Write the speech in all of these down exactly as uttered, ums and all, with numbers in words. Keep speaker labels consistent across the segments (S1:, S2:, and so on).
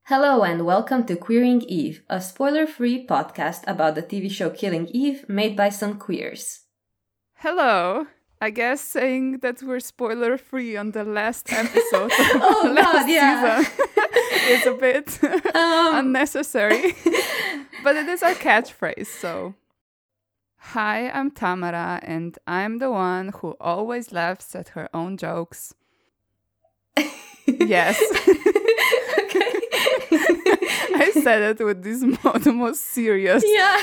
S1: Hello and welcome to Queering Eve, a spoiler-free podcast about the T V show Killing Eve made by some queers.
S2: Hello. I guess saying that we're spoiler-free on the last episode of
S1: oh
S2: last
S1: God, yeah.
S2: season is a bit
S1: um,
S2: unnecessary. But it is our catchphrase, so... Hi, I'm Tamara, and I'm the one who always laughs at her own jokes. Yes.
S1: Okay.
S2: I said it with this mo- the most serious.
S1: Yeah.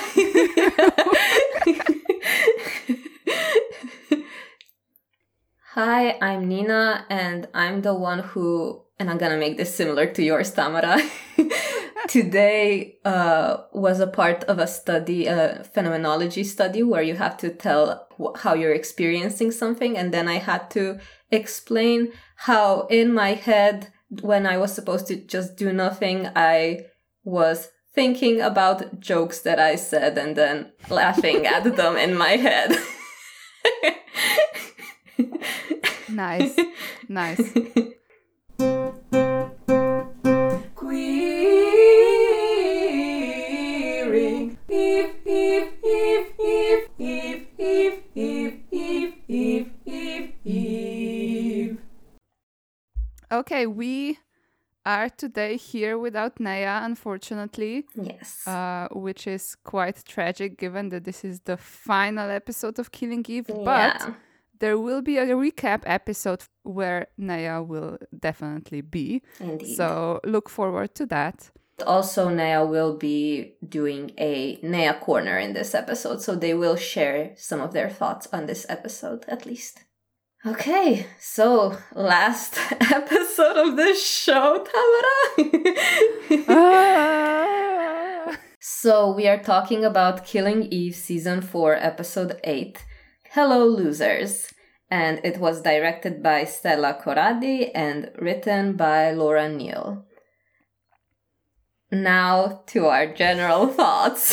S1: Hi, I'm Nina, and I'm the one who, and I'm gonna make this similar to yours, Tamara. Today uh, was a part of a study, a phenomenology study, where you have to tell wh- how you're experiencing something, and then I had to explain how in my head, when I was supposed to just do nothing, I was thinking about jokes that I said and then laughing at them in my head.
S2: Nice, nice.
S1: Queering Eve, Eve, Eve, Eve, Eve, Eve, Eve, Eve, Eve, Eve, Eve.
S2: Okay, we are today here without Naya, unfortunately.
S1: Yes.
S2: Uh, which is quite tragic given that this is the final episode of Killing Eve.
S1: Yeah.
S2: But there will be a recap episode where Naya will definitely be.
S1: Indeed.
S2: So look forward to that.
S1: Also, Naya will be doing a Naya Corner in this episode, so they will share some of their thoughts on this episode, at least. Okay, so last episode of this show, Tamara.
S2: Ah!
S1: So we are talking about Killing Eve Season four, Episode eight, Hello Losers. And it was directed by Stella Corradi and written by Laura Neal. Now to our general thoughts.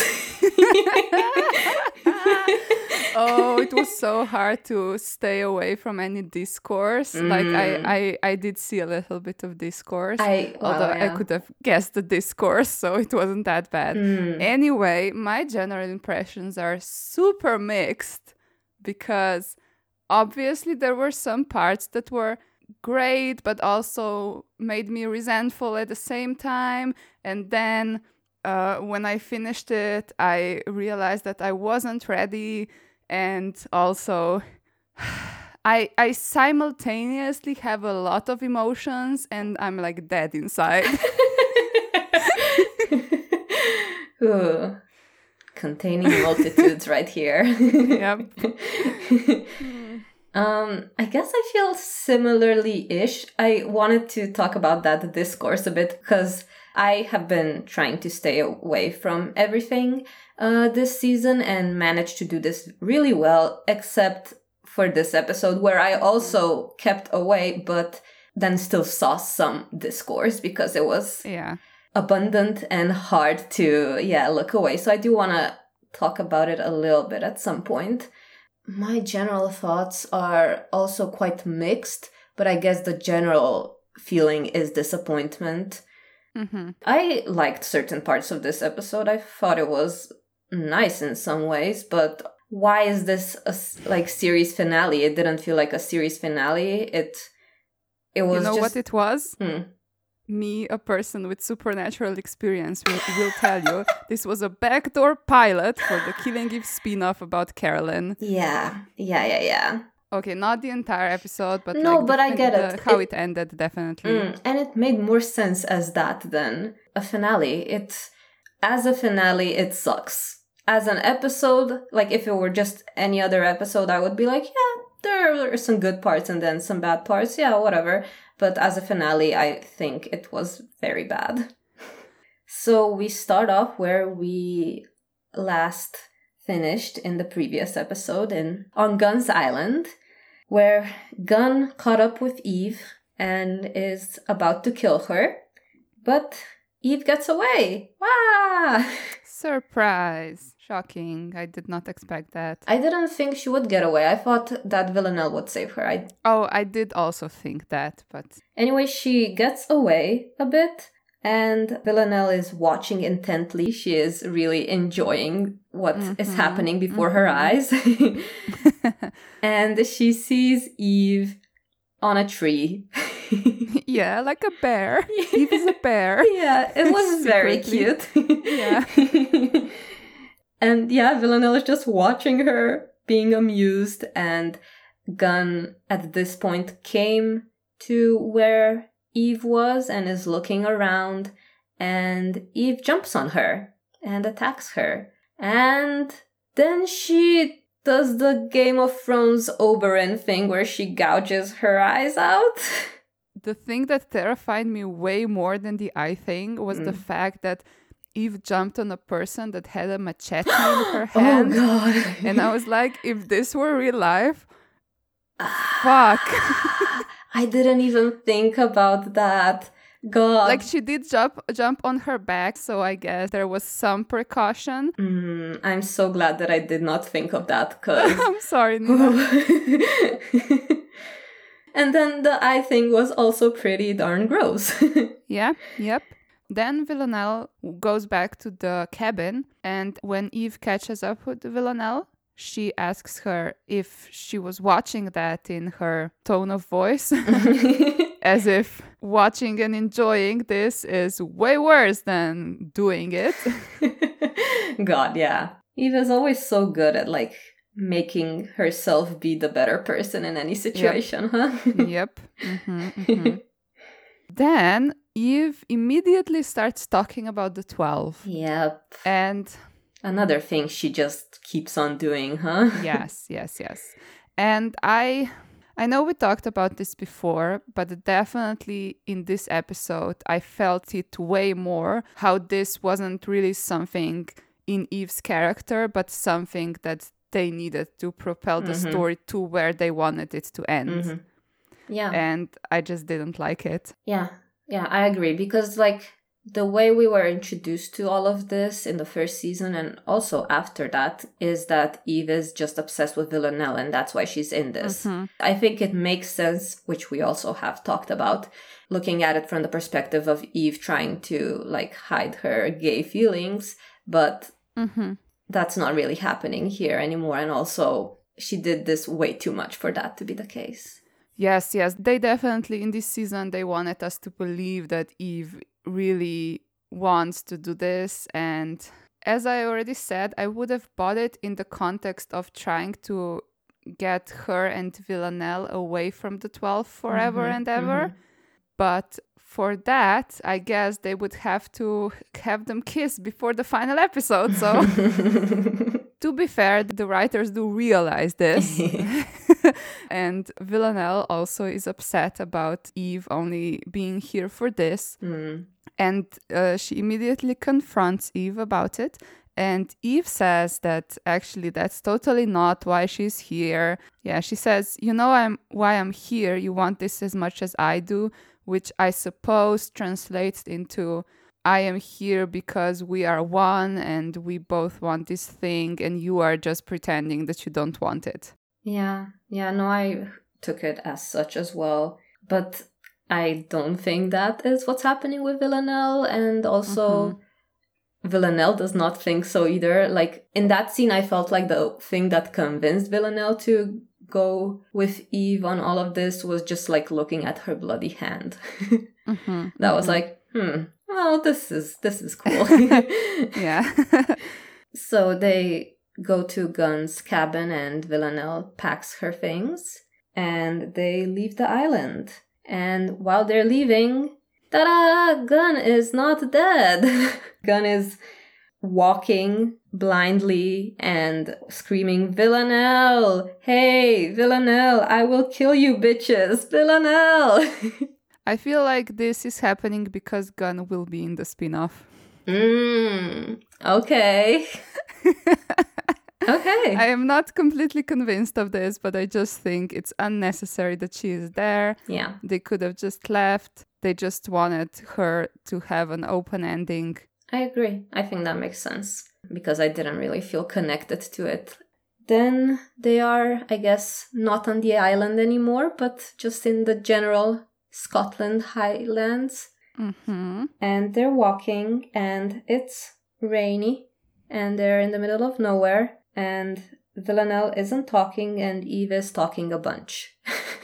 S2: Oh, it was so hard to stay away from any discourse.
S1: Mm.
S2: Like I, I, I did see a little bit of discourse.
S1: I, well,
S2: although
S1: yeah.
S2: I could have guessed the discourse, so it wasn't that bad.
S1: Mm.
S2: Anyway, my general impressions are super mixed because obviously there were some parts that were great, but also made me resentful at the same time. And then uh, when I finished it, I realized that I wasn't ready. And also, I I simultaneously have a lot of emotions and I'm like dead inside.
S1: Ooh. Containing multitudes right here.
S2: Yep.
S1: um, I guess I feel similarly-ish. I wanted to talk about that discourse a bit because I have been trying to stay away from everything uh, this season and managed to do this really well, except for this episode where I also kept away, but then still saw some discourse because it was
S2: Yeah.
S1: abundant and hard to, yeah, look away. So I do want to talk about it a little bit at some point. My general thoughts are also quite mixed, but I guess the general feeling is disappointment.
S2: Mm-hmm.
S1: I liked certain parts of this episode. I thought it was nice in some ways, but why is this a s- like series finale? It didn't feel like a series finale. It it was
S2: You know
S1: just
S2: what it was?
S1: Hmm.
S2: Me, a person with supernatural experience, will, will tell you this was a backdoor pilot for the Killing Eve spin-off about Carolyn.
S1: Yeah, yeah, yeah, yeah.
S2: Okay, not the entire episode, but
S1: No,
S2: like
S1: but
S2: the,
S1: I get
S2: the-
S1: it.
S2: how
S1: It-
S2: it, ended, definitely.
S1: Mm, and it made more sense as that than a finale. It, as a finale, it sucks. As an episode, like if it were just any other episode, I would be like, yeah, there are some good parts and then some bad parts. Yeah, whatever. But as a finale, I think it was very bad. So we start off where we last finished in the previous episode in on Gun's Island, where Gunn caught up with Eve and is about to kill her, but Eve gets away. Wow!
S2: Surprise! Shocking. I did not expect that.
S1: I didn't think she would get away. I thought that Villanelle would save her. I...
S2: Oh, I did also think that, but...
S1: Anyway, she gets away a bit, And Villanelle is watching intently. She is really enjoying what mm-hmm. is happening before mm-hmm. her eyes. And she sees Eve on a tree.
S2: Yeah, like a bear. Eve is a bear.
S1: Yeah, it was very cute.
S2: Yeah.
S1: And yeah, Villanelle is just watching her, being amused, and Gunn at this point came to where Eve was and is looking around, and Eve jumps on her and attacks her. And then she does the Game of Thrones Oberyn thing where she gouges her eyes out.
S2: The thing that terrified me way more than the eye thing was mm. the fact that Eve jumped on a person that had a machete in her hand.
S1: Oh, God.
S2: And I was like, if this were real life, fuck.
S1: I didn't even think about that. God.
S2: Like, she did jump jump on her back, so I guess there was some precaution.
S1: Mm, I'm so glad that I did not think of that, because...
S2: I'm sorry, Nina.
S1: And then the eye thing was also pretty darn gross.
S2: Yeah, yep. Then Villanelle goes back to the cabin, and when Eve catches up with Villanelle, she asks her if she was watching that in her tone of voice, as if watching and enjoying this is way worse than doing it.
S1: God, yeah. Eve is always so good at, like, making herself be the better person in any situation,
S2: yep.
S1: huh?
S2: Yep. Mm-hmm, mm-hmm. Then Eve immediately starts talking about the twelve.
S1: Yep.
S2: And...
S1: another thing she just keeps on doing, huh?
S2: Yes, yes, yes. And I I know we talked about this before, but definitely in this episode, I felt it way more, how this wasn't really something in Eve's character, but something that they needed to propel the mm-hmm. story to where they wanted it to end.
S1: Mm-hmm. Yeah.
S2: And I just didn't like it.
S1: Yeah, yeah, I agree. Because, like, the way we were introduced to all of this in the first season and also after that is that Eve is just obsessed with Villanelle, and that's why she's in this.
S2: Mm-hmm.
S1: I think it makes sense, which we also have talked about, looking at it from the perspective of Eve trying to, like, hide her gay feelings, but
S2: mm-hmm.
S1: that's not really happening here anymore. And also, she did this way too much for that to be the case.
S2: Yes, yes. They definitely, in this season, they wanted us to believe that Eve really wants to do this. And as I already said, I would have bought it in the context of trying to get her and Villanelle away from the twelve forever mm-hmm, and ever. Mm-hmm. But for that, I guess they would have to have them kiss before the final episode. So to be fair, the writers do realize this. And Villanelle also is upset about Eve only being here for this.
S1: Mm.
S2: And uh, she immediately confronts Eve about it. And Eve says that actually that's totally not why she's here. Yeah, she says, you know I'm why I'm here. You want this as much as I do, which I suppose translates into I am here because we are one and we both want this thing and you are just pretending that you don't want it.
S1: Yeah, yeah, no, I took it as such as well. But I don't think that is what's happening with Villanelle. And also, mm-hmm. Villanelle does not think so either. Like, in that scene, I felt like the thing that convinced Villanelle to go with Eve on all of this was just, like, looking at her bloody hand.
S2: mm-hmm.
S1: That
S2: mm-hmm.
S1: was like, hmm, well, this is, this is cool.
S2: Yeah.
S1: So they go to Gunn's cabin and Villanelle packs her things and they leave the island. And while they're leaving, ta-da! Gunn is not dead. Gunn is walking blindly and screaming, Villanelle! Hey, Villanelle! I will kill you, bitches! Villanelle!
S2: I feel like this is happening because Gunn will be in the spin-off.
S1: Mmm, okay. Okay.
S2: I am not completely convinced of this, but I just think it's unnecessary that she is there.
S1: Yeah.
S2: They could have just left. They just wanted her to have an open ending.
S1: I agree. I think that makes sense because I didn't really feel connected to it. Then they are, I guess, not on the island anymore, but just in the general Scotland Highlands.
S2: Mm-hmm.
S1: And they're walking, and it's rainy, and they're in the middle of nowhere, and Villanelle isn't talking, and Eve is talking a bunch.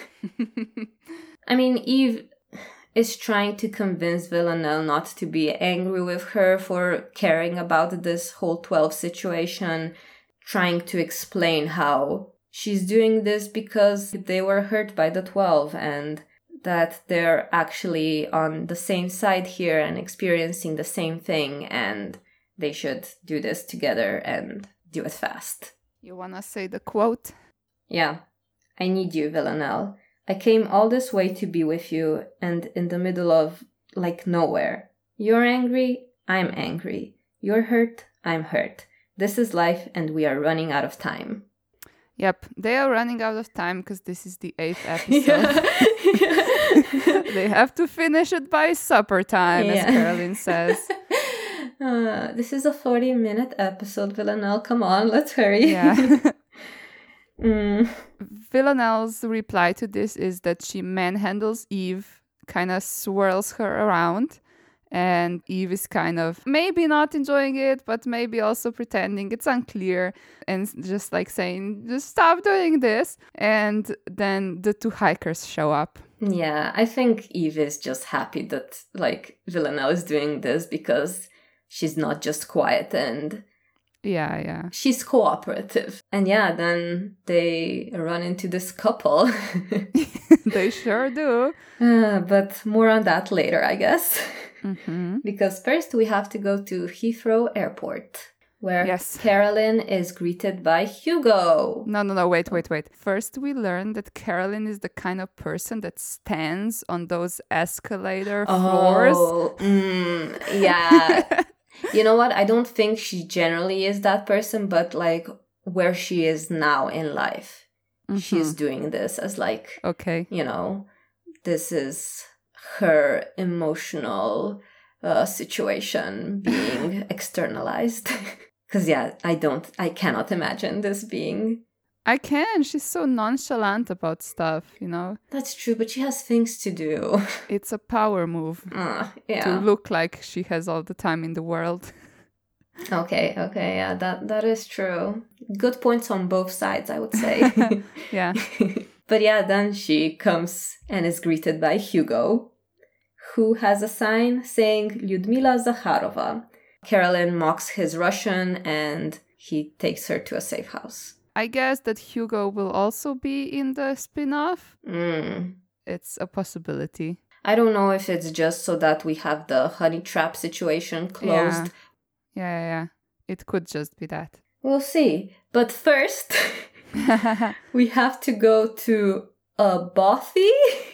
S1: I mean, Eve is trying to convince Villanelle not to be angry with her for caring about this whole twelve situation, trying to explain how she's doing this because they were hurt by the twelve and that they're actually on the same side here and experiencing the same thing, and they should do this together and do it fast.
S2: You wanna say the quote?
S1: Yeah. I need you, Villanelle. I came all this way to be with you, and in the middle of, like, nowhere. You're angry, I'm angry. You're hurt, I'm hurt. This is life, and we are running out of time.
S2: Yep, they are running out of time because this is the eighth episode.
S1: Yeah.
S2: They have to finish it by supper time,
S1: Yeah.
S2: as Carolyn says.
S1: Uh, this is a forty-minute episode, Villanelle. Come on, let's hurry.
S2: Yeah.
S1: mm.
S2: Villanelle's reply to this is that she manhandles Eve, kind of swirls her around, and Eve is kind of maybe not enjoying it, but maybe also pretending. It's unclear, and just like saying, just stop doing this. And then the two hikers show up.
S1: Yeah, I think Eve is just happy that, like, Villanelle is doing this because she's not just quiet and
S2: Yeah, yeah.
S1: she's cooperative. And yeah, then they run into this couple.
S2: They sure do.
S1: Uh, but more on that later, I guess.
S2: Mm-hmm.
S1: Because first we have to go to Heathrow Airport, where
S2: Yes.
S1: Carolyn is greeted by Hugo.
S2: No, no, no, wait, wait, wait. First, we learn that Carolyn is the kind of person that stands on those escalator floors.
S1: Oh, mm, yeah. You know what? I don't think she generally is that person, but like where she is now in life, she's doing this as like,
S2: Okay.
S1: you know, this is her emotional uh, situation being externalized. Because, yeah, I don't, I cannot imagine this being...
S2: I can. She's so nonchalant about stuff, you know?
S1: That's true, but she has things to do.
S2: It's a power move
S1: Uh,
S2: to
S1: yeah.
S2: look like she has all the time in the world.
S1: Okay, okay, yeah, that that is true. Good points on both sides, I would say.
S2: Yeah.
S1: But yeah, then she comes and is greeted by Hugo, who has a sign saying Lyudmila Zakharova. Carolyn mocks his Russian and he takes her to a safe house.
S2: I guess that Hugo will also be in the spin-off.
S1: Mm.
S2: It's a possibility.
S1: I don't know if it's just so that we have the honey trap situation closed.
S2: Yeah, yeah, yeah. It could just be that.
S1: We'll see. But first, we have to go to a bothy.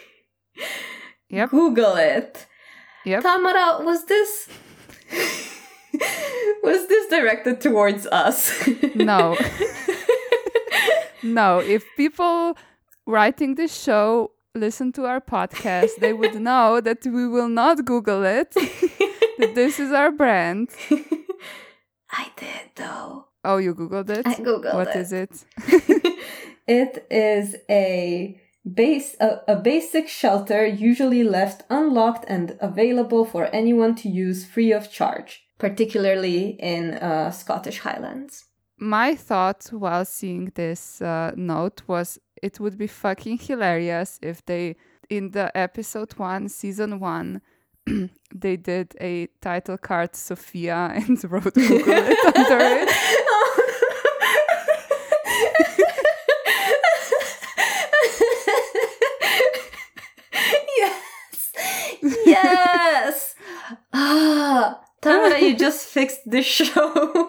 S2: Yep.
S1: Google it.
S2: Yep.
S1: Tamara, was this... was this directed towards us?
S2: No. No, if people writing this show listen to our podcast, they would know that we will not Google it. That this is our brand.
S1: I did, though.
S2: Oh, you Googled it?
S1: I Googled
S2: What
S1: it.
S2: is it?
S1: It is a base a, a basic shelter usually left unlocked and available for anyone to use free of charge, particularly in uh, Scottish Highlands.
S2: My thought while seeing this uh, note was it would be fucking hilarious if they, in the episode one, season one, they did a title card Sophia and wrote Google it under it.
S1: Yes! Yes! Ah! Tamara, you just fixed the show.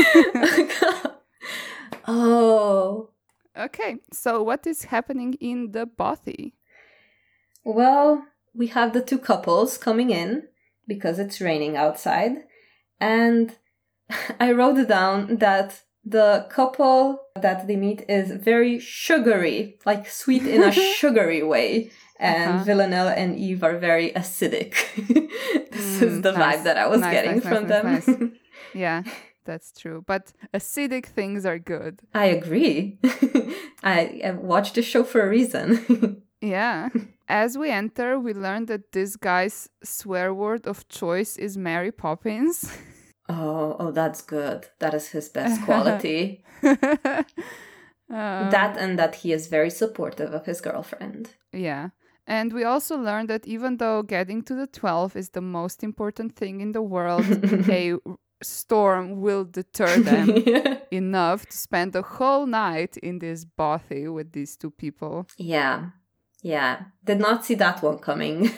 S1: Oh.
S2: Okay, so what is happening in the bothy?
S1: Well, we have the two couples coming in because it's raining outside. And I wrote down that the couple that they meet is very sugary, like sweet in a sugary way. And
S2: Uh-huh.
S1: Villanelle and Eve are very acidic. This
S2: Mm,
S1: is the
S2: nice.
S1: vibe that I was
S2: Nice,
S1: getting
S2: nice,
S1: from
S2: nice,
S1: them.
S2: nice, nice. Yeah, that's true. But acidic things are good.
S1: I agree. I, I watched the show for a reason.
S2: Yeah. As we enter, we learn that this guy's swear word of choice is Mary Poppins.
S1: Oh, oh, that's good. That is his best quality.
S2: um,
S1: That and that he is very supportive of his girlfriend.
S2: Yeah. And we also learned that even though getting to the twelve is the most important thing in the world, a storm will deter them
S1: Yeah.
S2: enough to spend the whole night in this bothy with these two people.
S1: Yeah. Yeah. Did not see that one coming.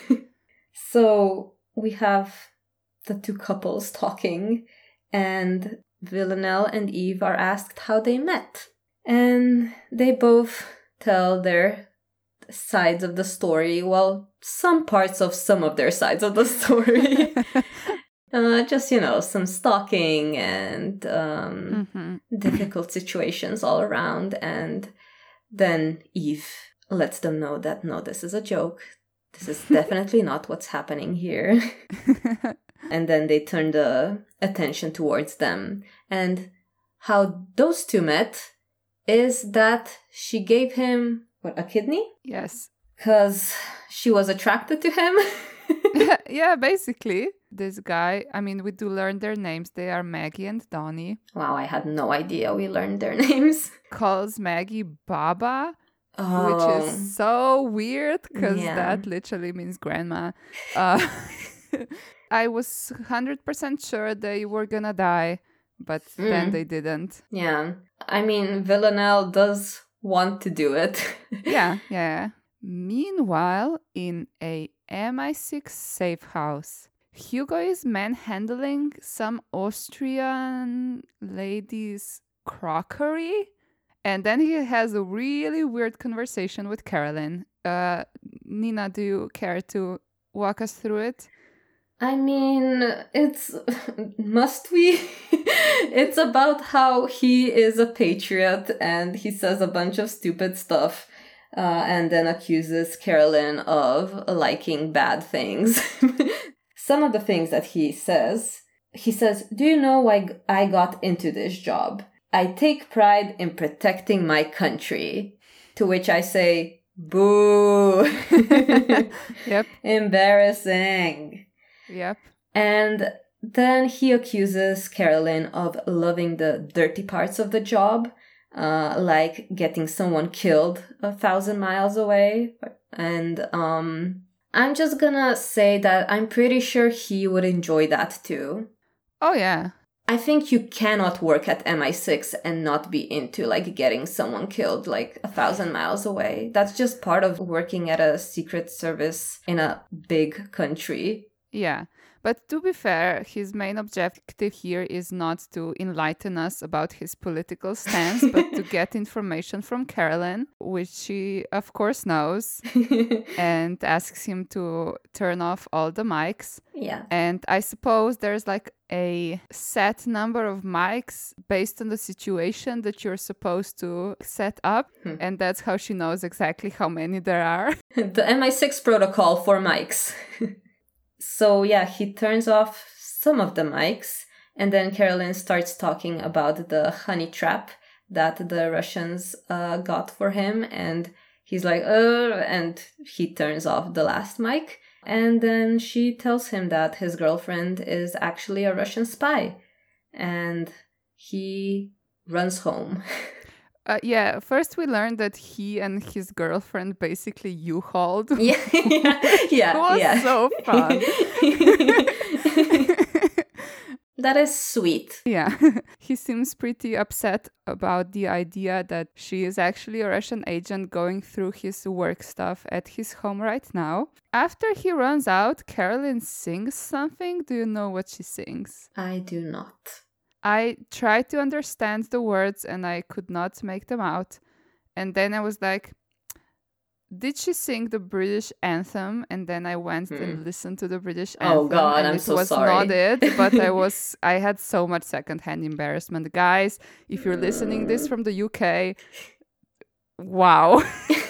S1: So we have the two couples talking, and Villanelle and Eve are asked how they met. And they both tell their sides of the story. Well, some parts of some of their sides of the story. uh, just, you know, some stalking and um,
S2: Mm-hmm.
S1: difficult situations all around. And then Eve lets them know that, no, this is a joke. This is definitely not what's happening here. And then they turn the attention towards them. And how those two met is that she gave him, what, a kidney?
S2: Yes.
S1: Because she was attracted to him.
S2: Yeah, basically. This guy, I mean, we do learn their names. They are Maggie and Donnie.
S1: Wow, I had no idea we learned their names.
S2: Calls Maggie Baba,
S1: Oh,
S2: which is so weird because
S1: Yeah.
S2: that literally means grandma. Uh, I was one hundred percent sure they were gonna die, but then
S1: Mm.
S2: they didn't.
S1: yeah. I mean, Villanelle does want to do it.
S2: Yeah, yeah. Meanwhile, in a M I six safe house, Hugo is manhandling some Austrian lady's crockery. And then he has a really weird conversation with Carolyn. Uh, Nina, do you care to walk us through it?
S1: I mean, it's... Must we? It's about how he is a patriot and he says a bunch of stupid stuff uh, and then accuses Carolyn of liking bad things. Some of the things that he says, he says, do you know why I got into this job? I take pride in protecting my country. To which I say, boo.
S2: Yep,
S1: Embarrassing.
S2: yep.
S1: And then he accuses Carolyn of loving the dirty parts of the job, uh, like getting someone killed a thousand miles away. And um, I'm just gonna say that I'm pretty sure he would enjoy that too.
S2: Oh, yeah.
S1: I think you cannot work at M I six and not be into like getting someone killed like a thousand miles away. That's just part of working at a secret service in a big country.
S2: Yeah. But to be fair, his main objective here is not to enlighten us about his political stance, but to get information from Carolyn, which she, of course, knows, and asks him to turn off all the mics.
S1: Yeah.
S2: And I suppose there's like a set number of mics based on the situation that you're supposed to set up.
S1: Hmm.
S2: And that's how she knows exactly how many there are.
S1: The M I six protocol for mics. So yeah, he turns off some of the mics, and then Carolyn starts talking about the honey trap that the Russians uh, got for him, and he's like, uh, and he turns off the last mic, and then she tells him that his girlfriend is actually a Russian spy, and he runs home.
S2: Uh, yeah, first we learned that he and his girlfriend basically U-hauled.
S1: Yeah, yeah, yeah.
S2: It was
S1: yeah.
S2: so fun.
S1: That is sweet.
S2: Yeah, he seems pretty upset about the idea that she is actually a Russian agent going through his work stuff at his home right now. After he runs out, Carolyn sings something. Do you know what she sings?
S1: I do not.
S2: I tried to understand the words and I could not make them out. And then I was like, did she sing the British anthem? And then I went
S1: Hmm.
S2: and listened to the British anthem.
S1: Oh God,
S2: and
S1: I'm
S2: it
S1: so
S2: was
S1: sorry.
S2: not it, but I was I had so much secondhand embarrassment. Guys, if you're listening this from the U K, wow.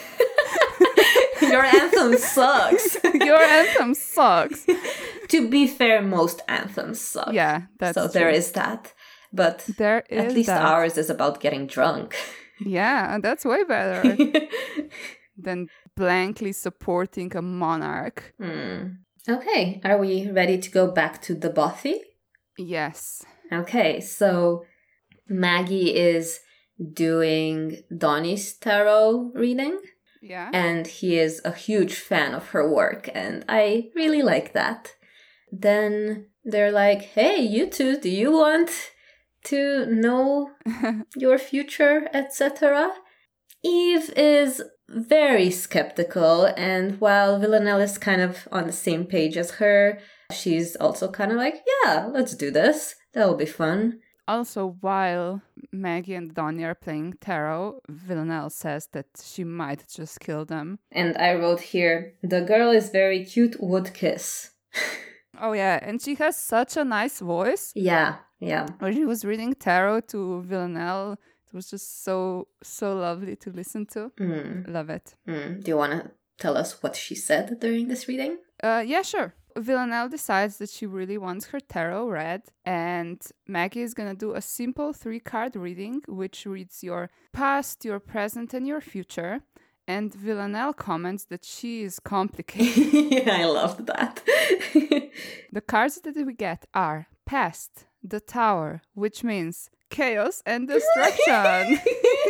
S1: Your anthem sucks.
S2: Your anthem sucks.
S1: To be fair, most anthems suck.
S2: Yeah, that's
S1: so
S2: true.
S1: there is that. But
S2: There is
S1: at least
S2: that.
S1: ours is about getting drunk.
S2: Yeah, and that's way better than blankly supporting a monarch.
S1: Hmm. Okay, are we ready to go back to the Bothy?
S2: Yes.
S1: Okay, so Maggie is doing Donnie's tarot reading.
S2: Yeah.
S1: And he is a huge fan of her work, and I really like that. Then they're like, hey, you two, do you want to know your future, et cetera? Eve is very skeptical, and while Villanelle is kind of on the same page as her, she's also kind of like, yeah, let's do this. That'll be fun.
S2: Also, while Maggie and Donnie are playing tarot, Villanelle says that she might just kill them.
S1: And I wrote here, the girl is very cute, would kiss.
S2: Oh yeah, and she has such a nice voice.
S1: Yeah, yeah.
S2: When she was reading tarot to Villanelle, it was just so, so lovely to listen to.
S1: Mm.
S2: Love it.
S1: Mm. Do you want to tell us what she said during this reading?
S2: Uh, yeah, sure. Villanelle decides that she really wants her tarot read, and Maggie is going to do a simple three-card reading, which reads your past, your present, and your future. And Villanelle comments that she is complicated.
S1: I loved that.
S2: The cards that we get are past, the tower, which means chaos and destruction.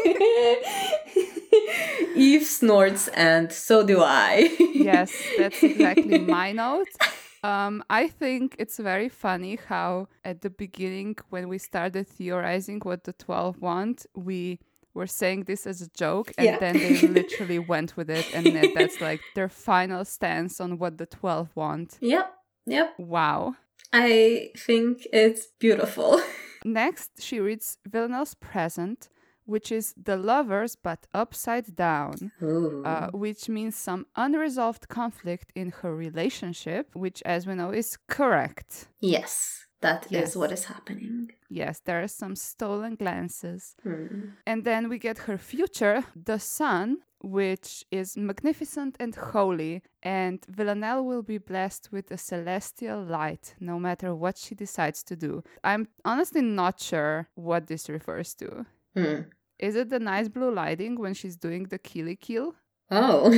S1: Eve snorts, and so do I.
S2: Yes, that's exactly my note. Um, I think it's very funny how at the beginning, when we started theorizing what the twelve want, we were saying this as a joke, and
S1: Yeah.
S2: then they literally went with it, and then that's like their final stance on what the twelve want.
S1: Yep, yep.
S2: Wow.
S1: I think it's beautiful.
S2: Next, she reads Villanelle's present, which is the lovers but upside down,
S1: Ooh.
S2: uh, which means some unresolved conflict in her relationship, which, as we know, is correct.
S1: Yes, that
S2: Yes.
S1: is what is happening.
S2: Yes, there are some stolen glances.
S1: Hmm.
S2: And then we get her future, the sun, which is magnificent and holy, and Villanelle will be blessed with a celestial light, no matter what she decides to do. I'm honestly not sure what this refers to.
S1: Hmm.
S2: Is it the nice blue lighting when she's doing the killy kill?
S1: Oh,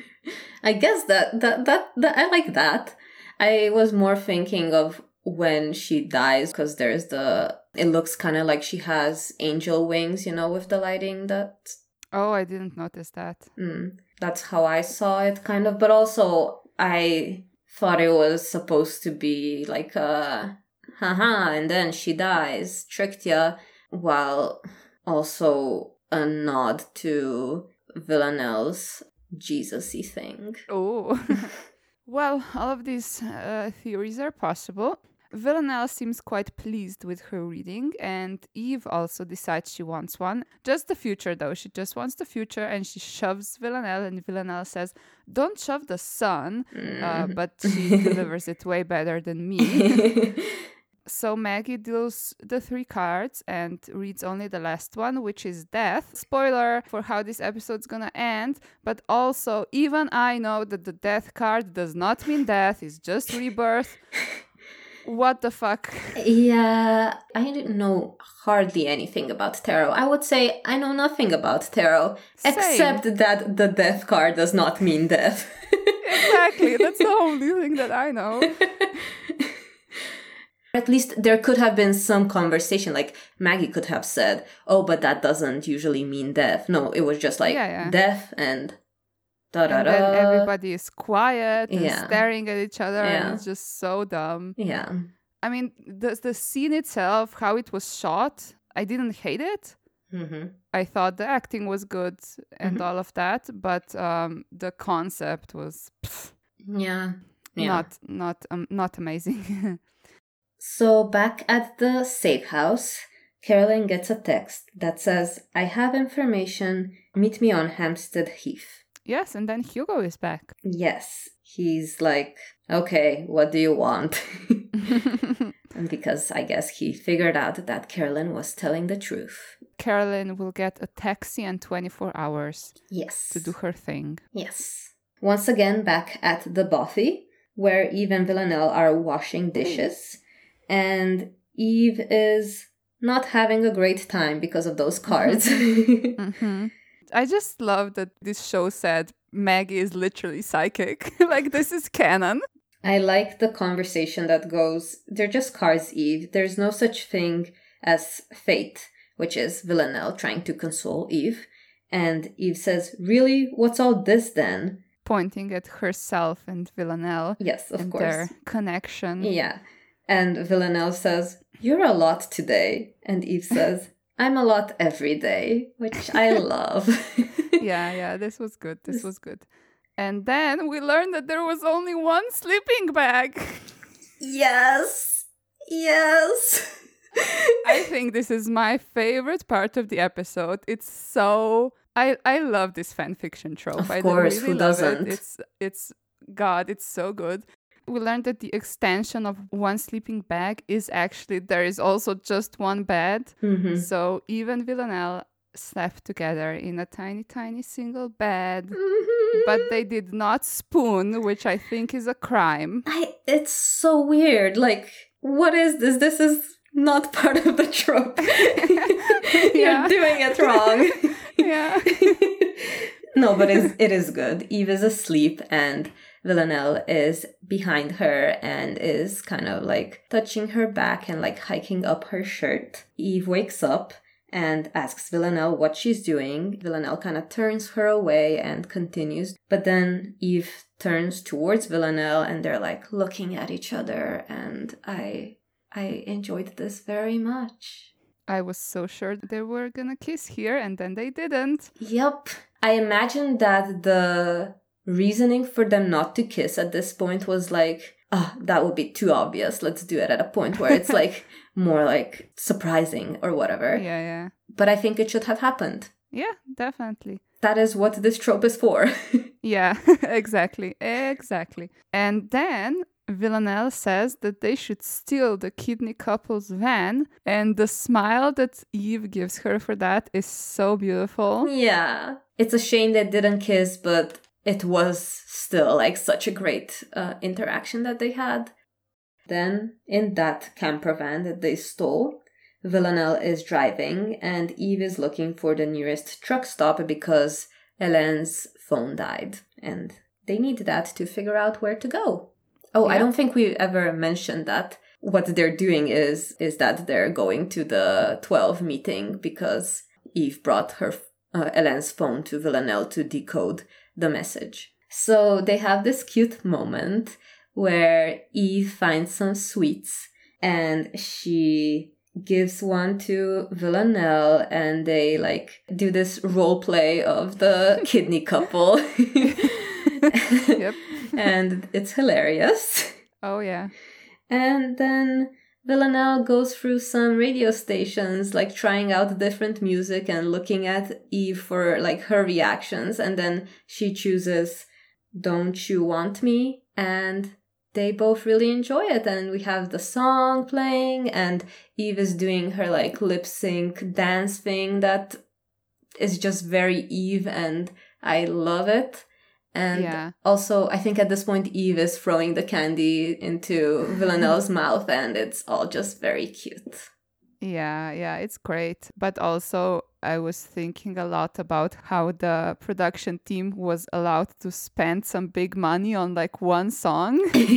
S1: I guess that, that that that I like that. I was more thinking of when she dies, because there's the. It looks kind of like she has angel wings, you know, with the lighting. That
S2: Oh, I didn't notice that.
S1: mm, that's how I saw it, kind of. But also, I thought it was supposed to be like a haha, and then she dies, tricked ya, while also a nod to Villanelle's Jesus-y thing.
S2: Oh. Well, all of these uh, theories are possible. Villanelle seems quite pleased with her reading, and Eve also decides she wants one. Just the future, though. She just wants the future, and she shoves Villanelle, and Villanelle says, don't shove the sun, uh, but she delivers it way better than me. So Maggie deals the three cards and reads only the last one, which is death. Spoiler for how this episode's gonna end, but also even I know that the death card does not mean death, it's just rebirth. What the fuck?
S1: Yeah, I didn't know hardly anything about tarot. I would say I know nothing about tarot,
S2: Same.
S1: except that the death card does not mean death.
S2: Exactly, that's the only thing that I know.
S1: At least there could have been some conversation, like Maggie could have said, oh, but that doesn't usually mean death. No, it was just like
S2: Yeah, yeah.
S1: death and da-da-da.
S2: And then everybody is quiet and
S1: Yeah.
S2: staring at each other,
S1: Yeah.
S2: and it's just so dumb.
S1: Yeah.
S2: I mean, the, the scene itself, how it was shot, I didn't hate it.
S1: Mm-hmm.
S2: I thought the acting was good and
S1: Mhm.
S2: all of that, but um, the concept was pff,
S1: Yeah. Yeah.
S2: not not um, not amazing.
S1: So back at the safe house, Carolyn gets a text that says, I have information. Meet me on Hampstead Heath.
S2: Yes, and then Hugo is back.
S1: Yes. He's like, okay, what do you want? And because I guess he figured out that Carolyn was telling the truth.
S2: Carolyn will get a taxi and twenty-four hours
S1: Yes.
S2: to do her thing.
S1: Yes. Once again, back at the Bothy, where Eve and Villanelle are washing dishes. And Eve is not having a great time because of those cards.
S2: hmm I just love that this show said Maggie is literally psychic. Like, this is canon.
S1: I like the conversation that goes, they're just cars, Eve. There's no such thing as fate, which is Villanelle trying to console Eve. And Eve says, really? What's all this then?
S2: Pointing at herself and Villanelle.
S1: Yes, of
S2: and
S1: course.
S2: Their connection.
S1: Yeah. And Villanelle says, you're a lot today. And Eve says, I'm a lot every day, which I love.
S2: yeah, yeah, this was good. This was good. And then we learned that there was only one sleeping bag.
S1: Yes. Yes.
S2: I think this is my favorite part of the episode. It's so... I, I love this fanfiction trope.
S1: Of
S2: I
S1: course,
S2: really
S1: who
S2: love
S1: doesn't?
S2: It. It's, it's... God, it's so good. We learned that the extension of one sleeping bag is actually... There is also just one bed.
S1: Mm-hmm.
S2: So Eve and Villanelle slept together in a tiny, tiny single bed.
S1: Mm-hmm.
S2: But they did not spoon, which I think is a crime.
S1: I, it's so weird. Like, what is this? This is not part of the trope. You're doing it wrong.
S2: Yeah.
S1: No, but it's, it is good. Eve is asleep and Villanelle is behind her and is kind of like touching her back and like hiking up her shirt. Eve wakes up and asks Villanelle what she's doing. Villanelle kind of turns her away and continues. But then Eve turns towards Villanelle and they're like looking at each other. And I I enjoyed this very much.
S2: I was so sure they were gonna kiss here and then they didn't.
S1: Yep. I imagine that the reasoning for them not to kiss at this point was like, oh, that would be too obvious. Let's do it at a point where it's like more like surprising or whatever.
S2: Yeah, yeah.
S1: But I think it should have happened.
S2: Yeah, definitely.
S1: That is what this trope is for.
S2: Yeah, exactly. Exactly. And then Villanelle says that they should steal the kidney couple's van, and the smile that Eve gives her for that is so beautiful.
S1: Yeah. It's a shame they didn't kiss, but it was still like such a great uh, interaction that they had. Then, in that camper van that they stole, Villanelle is driving and Eve is looking for the nearest truck stop because Hélène's phone died and they need that to figure out where to go. Oh, yeah. I don't think we ever mentioned that. What they're doing is is that they're going to the twelve meeting because Eve brought her uh, Hélène's phone to Villanelle to decode the message. So they have this cute moment where Eve finds some sweets and she gives one to Villanelle and they like do this role play of the kidney couple.
S2: Yep.
S1: And it's hilarious.
S2: Oh yeah.
S1: And then Villanelle goes through some radio stations, like trying out different music and looking at Eve for like her reactions. And then she chooses Don't You Want Me? And they both really enjoy it. And we have the song playing and Eve is doing her like lip sync dance thing that is just very Eve and I love it. And
S2: yeah.
S1: Also, I think at this point, Eve is throwing the candy into Villanelle's mouth and it's all just very cute.
S2: Yeah, yeah, it's great. But also, I was thinking a lot about how the production team was allowed to spend some big money on like one song,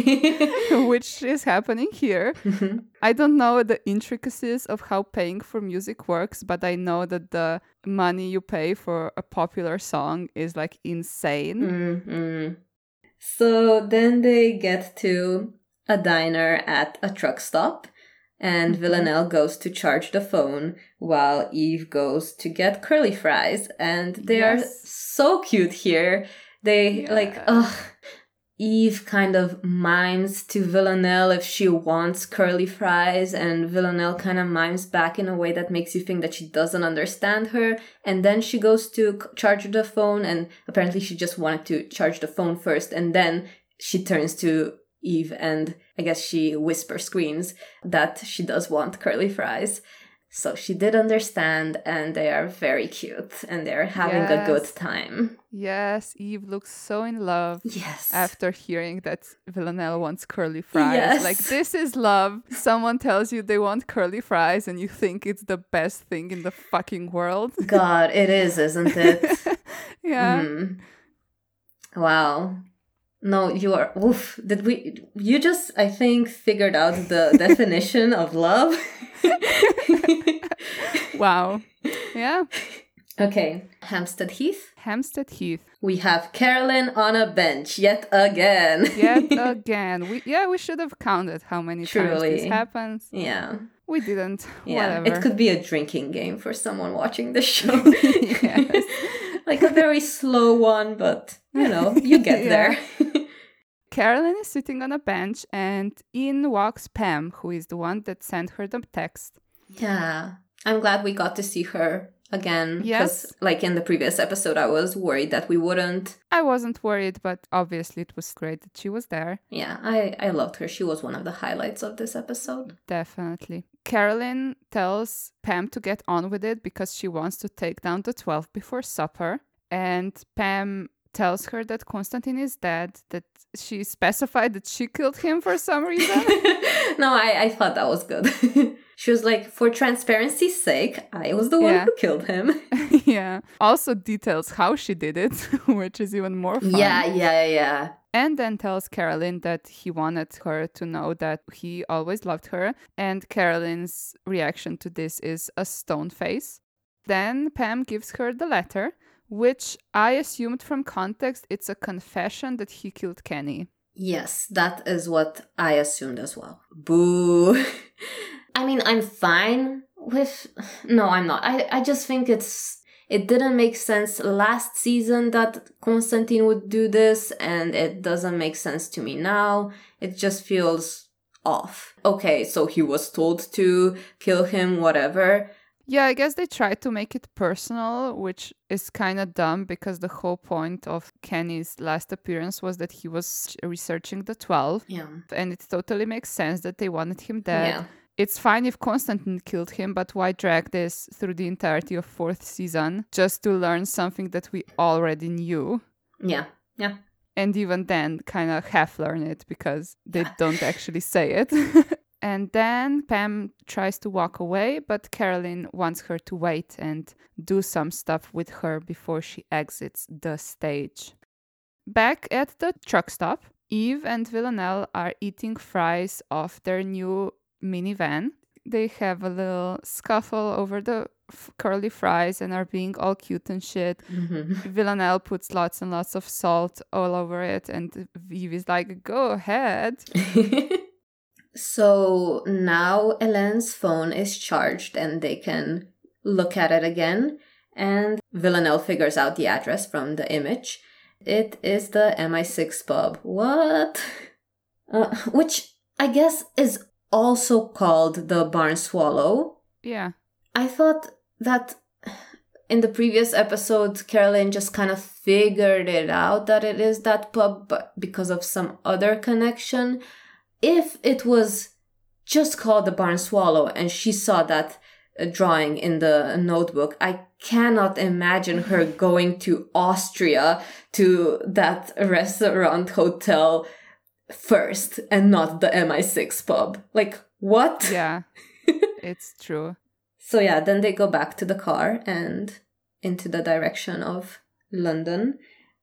S2: which is happening here.
S1: Mm-hmm.
S2: I don't know the intricacies of how paying for music works, but I know that the money you pay for a popular song is like insane.
S1: Mm-hmm. So then they get to a diner at a truck stop. And mm-hmm. Villanelle goes to charge the phone while Eve goes to get curly fries. And they yes. are so cute here. They yeah. like, ugh. Eve kind of mimes to Villanelle if she wants curly fries. And Villanelle kind of mimes back in a way that makes you think that she doesn't understand her. And then she goes to charge the phone. And apparently she just wanted to charge the phone first. And then she turns to Eve and I guess she whisper screams that she does want curly fries. So she did understand and they are very cute and they're having yes. a good time.
S2: Yes, Eve looks so in love.
S1: Yes.
S2: After hearing that Villanelle wants curly fries.
S1: Yes.
S2: Like, this is love. Someone tells you they want curly fries and you think it's the best thing in the fucking world.
S1: God, it is, isn't it?
S2: Yeah.
S1: Mm. Wow. No, you are. Oof. Did we? You just, I think, figured out the definition of love.
S2: Wow. Yeah.
S1: Okay. Hampstead Heath.
S2: Hampstead Heath.
S1: We have Carolyn on a bench yet again.
S2: Yet again. We yeah, we should have counted how many
S1: Truly.
S2: times this happens.
S1: Yeah.
S2: We didn't.
S1: Yeah.
S2: Whatever.
S1: It could be a drinking game for someone watching the show.
S2: Yes.
S1: Like a very slow one, but you know, you get
S2: Yeah.
S1: there.
S2: Carolyn is sitting on a bench and in walks Pam, who is the one that sent her the text.
S1: Yeah. I'm glad we got to see her again.
S2: Yes.
S1: Because, like in the previous episode, I was worried that we wouldn't.
S2: I wasn't worried, but obviously it was great that she was there.
S1: Yeah, I, I loved her. She was one of the highlights of this episode.
S2: Definitely. Carolyn tells Pam to get on with it because she wants to take down the twelve before supper. And Pam tells her that Konstantin is dead, that she specified that she killed him for some reason.
S1: No, I, I thought that was good. She was like, for transparency's sake, I was the one
S2: Yeah.
S1: who killed him.
S2: Yeah. Also details how she did it, which is even more fun.
S1: Yeah, yeah, yeah.
S2: And then tells Carolyn that he wanted her to know that he always loved her. And Carolyn's reaction to this is a stone face. Then Pam gives her the letter, which I assumed from context it's a confession that he killed Kenny.
S1: Yes, that is what I assumed as well. Boo. I mean, I'm fine with... No, I'm not. I, I just think it's... It didn't make sense last season that Konstantin would do this, and it doesn't make sense to me now. It just feels off. Okay, so he was told to kill him, whatever.
S2: Yeah, I guess they tried to make it personal, which is kind of dumb because the whole point of Kenny's last appearance was that he was researching the twelve.
S1: Yeah.
S2: And it totally makes sense that they wanted him dead.
S1: Yeah.
S2: It's fine if Konstantin killed him, but why drag this through the entirety of fourth season just to learn something that we already knew?
S1: Yeah. Yeah.
S2: And even then, kind of half learn it because they
S1: Yeah.
S2: don't actually say it. And then Pam tries to walk away, but Carolyn wants her to wait and do some stuff with her before she exits the stage. Back at the truck stop, Eve and Villanelle are eating fries off their new minivan. They have a little scuffle over the f- curly fries and are being all cute and shit.
S1: Mm-hmm.
S2: Villanelle puts lots and lots of salt all over it, and Eve is like, go ahead.
S1: So now Helene's phone is charged and they can look at it again. And Villanelle figures out the address from the image. It is the M I six pub. What? Uh, which I guess is also called the Barn Swallow.
S2: Yeah.
S1: I thought that in the previous episode, Carolyn just kind of figured it out that it is that pub, but because of some other connection. If it was just called the Barn Swallow and she saw that uh, drawing in the notebook, I cannot imagine her going to Austria to that restaurant hotel first and not the M I six pub. Like, what?
S2: Yeah, it's true.
S1: So yeah, then they go back to the car and into the direction of London.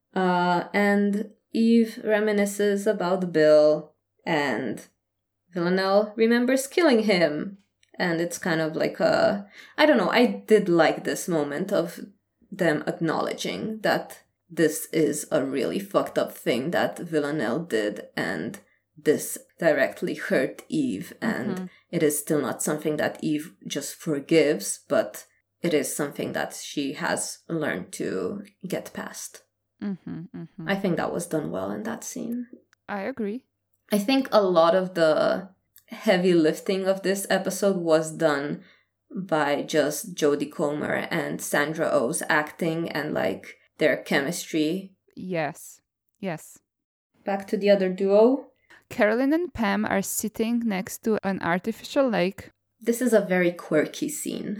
S1: Uh, and Eve reminisces about Bill. And Villanelle remembers killing him. And it's kind of like a... I don't know, I did like this moment of them acknowledging that this is a really fucked up thing that Villanelle did. And this directly hurt Eve. And
S2: Mm-hmm.
S1: it is still not something that Eve just forgives. But it is something that she has learned to get past.
S2: Mm-hmm, mm-hmm.
S1: I think that was done well in that scene.
S2: I agree.
S1: I think a lot of the heavy lifting of this episode was done by just Jodie Comer and Sandra Oh's acting and like their chemistry.
S2: Yes. Yes.
S1: Back to the other duo.
S2: Carolyn and Pam are sitting next to an artificial lake.
S1: This is a very quirky scene.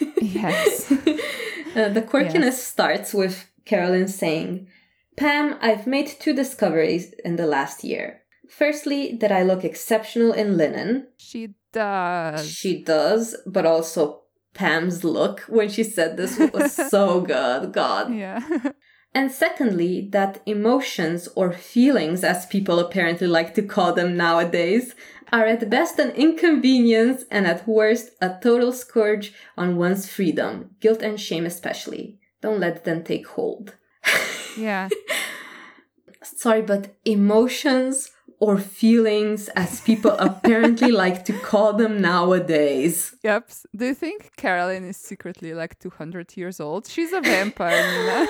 S2: Yes.
S1: uh, the quirkiness
S2: Yes.
S1: starts with Carolyn saying, Pam, I've made two discoveries in the last year. Firstly, that I look exceptional in linen.
S2: She does.
S1: She does, but also Pam's look when she said this was so good. God.
S2: Yeah.
S1: And secondly, that emotions or feelings, as people apparently like to call them nowadays, are at best an inconvenience and at worst a total scourge on one's freedom, guilt and shame especially. Don't let them take hold.
S2: Yeah.
S1: Sorry, but emotions or feelings, as people apparently like to call them nowadays.
S2: Yep. Do you think Carolyn is secretly like two hundred years old? She's a vampire, Nina.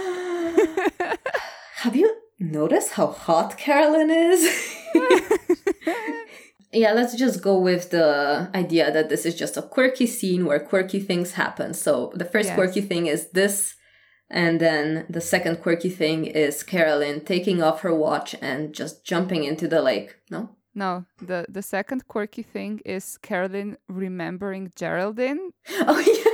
S1: Have you noticed how hot Carolyn is? Yeah, let's just go with the idea that this is just a quirky scene where quirky things happen. So the first
S2: Yes.
S1: quirky thing is this, and then the second quirky thing is Carolyn taking off her watch and just jumping into the lake. No?
S2: No, the, the second quirky thing is Carolyn remembering Geraldine.
S1: Oh, yeah.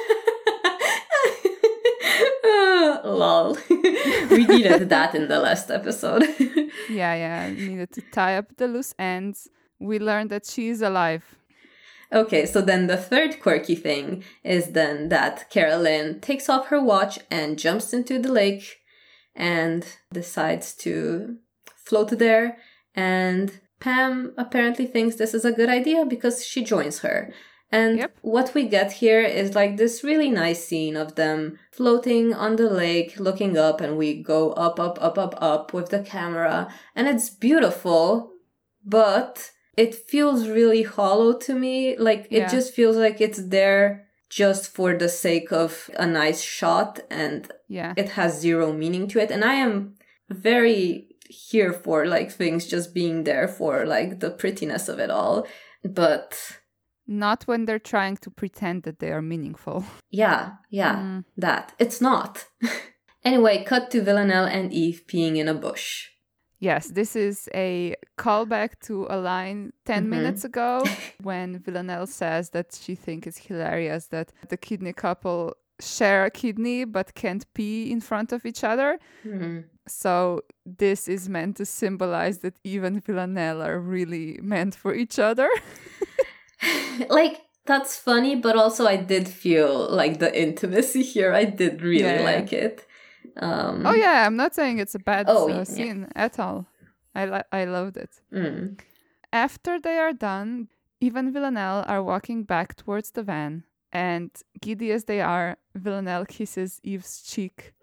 S1: Lol. We needed that in the last episode.
S2: Yeah, yeah, needed to tie up the loose ends. We learned that she is alive.
S1: Okay, so then the third quirky thing is then that Carolyn takes off her watch and jumps into the lake and decides to float there. And Pam apparently thinks this is a good idea because she joins her. And
S2: Yep.
S1: what we get here is like this really nice scene of them floating on the lake, looking up, and we go up, up, up, up, up with the camera. And it's beautiful, but it feels really hollow to me. Like, it
S2: Yeah.
S1: just feels like it's there just for the sake of a nice shot, and
S2: Yeah.
S1: it has zero meaning to it. And I am very here for, like, things just being there for, like, the prettiness of it all. But
S2: Not when they're trying to pretend that they are meaningful.
S1: yeah, yeah,
S2: Mm.
S1: that. It's not. Anyway, cut to Villanelle and Eve peeing in a bush.
S2: Yes, this is a callback to a line ten
S1: Mhm.
S2: minutes ago when Villanelle says that she thinks it's hilarious that the kidney couple share a kidney but can't pee in front of each other.
S1: Mhm.
S2: So this is meant to symbolize that Eve and Villanelle are really meant for each other.
S1: Like, that's funny, but also I did feel like the intimacy here. I did really
S2: Yeah, yeah.
S1: like it. Um,
S2: Oh yeah, I'm not saying it's a bad
S1: Oh,
S2: uh,
S1: yeah.
S2: scene at all. I li- I loved it.
S1: mm.
S2: After they are done, Eve and Villanelle are walking back towards the van, and giddy as they are, Villanelle kisses Eve's cheek,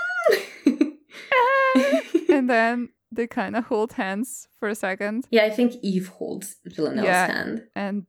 S2: and then they kind of hold hands for a second,
S1: Yeah, I think Eve holds Villanelle's
S2: Yeah.
S1: hand.
S2: and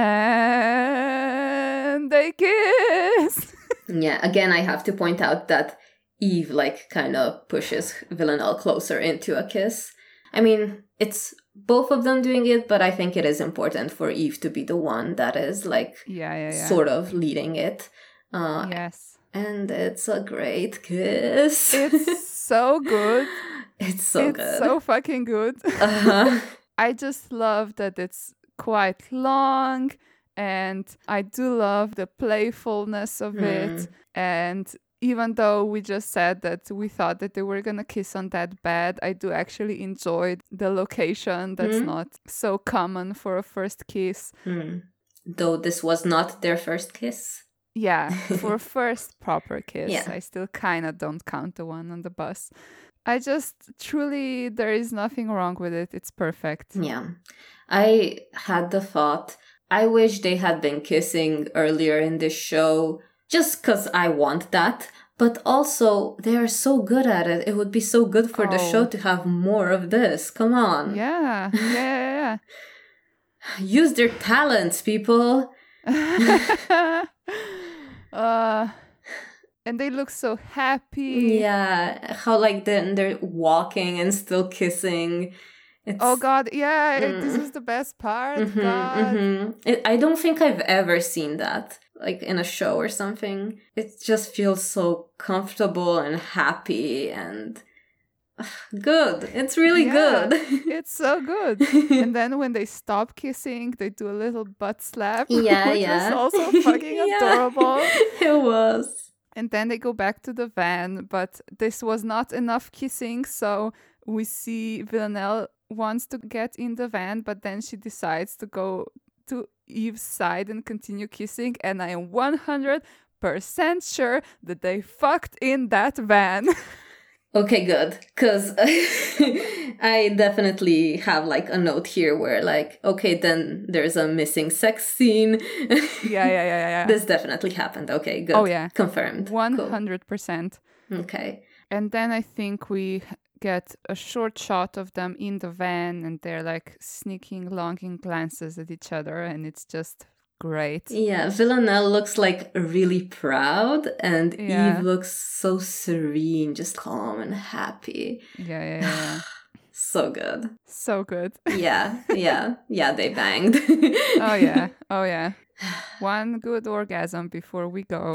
S2: then they kiss.
S1: Yeah, again, I have to point out that Eve, like, kind of pushes Villanelle closer into a kiss. I mean, it's both of them doing it, but I think it is important for Eve to be the one that is, like,
S2: Yeah, yeah, yeah.
S1: sort of leading it. Uh,
S2: Yes.
S1: And it's a great kiss.
S2: It's so good.
S1: It's so
S2: it's
S1: good.
S2: so fucking good.
S1: Uh-huh.
S2: I just love that it's quite long, and I do love the playfulness of it. And even though we just said that we thought that they were gonna kiss on that bed, I do actually enjoy the location that's
S1: Mhm.
S2: not so common for a first kiss.
S1: Hmm. Though this was not their first kiss.
S2: Yeah, for a first proper kiss.
S1: Yeah.
S2: I still kind of don't count the one on the bus. I just truly, there is nothing wrong with it. It's perfect.
S1: Yeah. I had the thought, I wish they had been kissing earlier in this show, just because I want that. But also, they are so good at it. It would be so good for the
S2: Oh.
S1: show to have more of this. Come on.
S2: Yeah, yeah, yeah,
S1: Use their talents, people.
S2: yeah. uh, and they look so happy.
S1: Yeah. How, like, then they're walking and still kissing. It's...
S2: Oh God, yeah, it- this
S1: Mm.
S2: is the best part.
S1: Mhm,
S2: God.
S1: mhm. It, I don't think I've ever seen that, like in a show or something. It just feels so comfortable and happy and ugh, good. It's really
S2: Yeah.
S1: good.
S2: It's so good. And then when they stop kissing, they do a little butt slap,
S1: Yeah,
S2: which
S1: yeah.
S2: is also fucking
S1: Yeah.
S2: adorable.
S1: It was.
S2: And then they go back to the van, but this was not enough kissing, so we see Villanelle wants to get in the van, but then she decides to go to Eve's side and continue kissing, and I am one hundred percent sure that they fucked in that van.
S1: Okay, good. Because I definitely have like a note here where like, okay, then there's a missing sex scene.
S2: Yeah, yeah, yeah, yeah, yeah.
S1: This definitely happened. Okay, good.
S2: Oh, yeah.
S1: Confirmed.
S2: one
S1: Cool.
S2: hundred percent.
S1: Okay.
S2: And then I think we get a short shot of them in the van and they're like sneaking longing glances at each other, and it's just great.
S1: Yeah, Villanelle looks like really proud, and
S2: Yeah.
S1: Eve looks so serene, just calm and happy.
S2: Yeah, yeah, yeah, yeah.
S1: So good.
S2: So good.
S1: Yeah, yeah, yeah, they banged.
S2: Oh, yeah. Oh, yeah. One good orgasm before we go.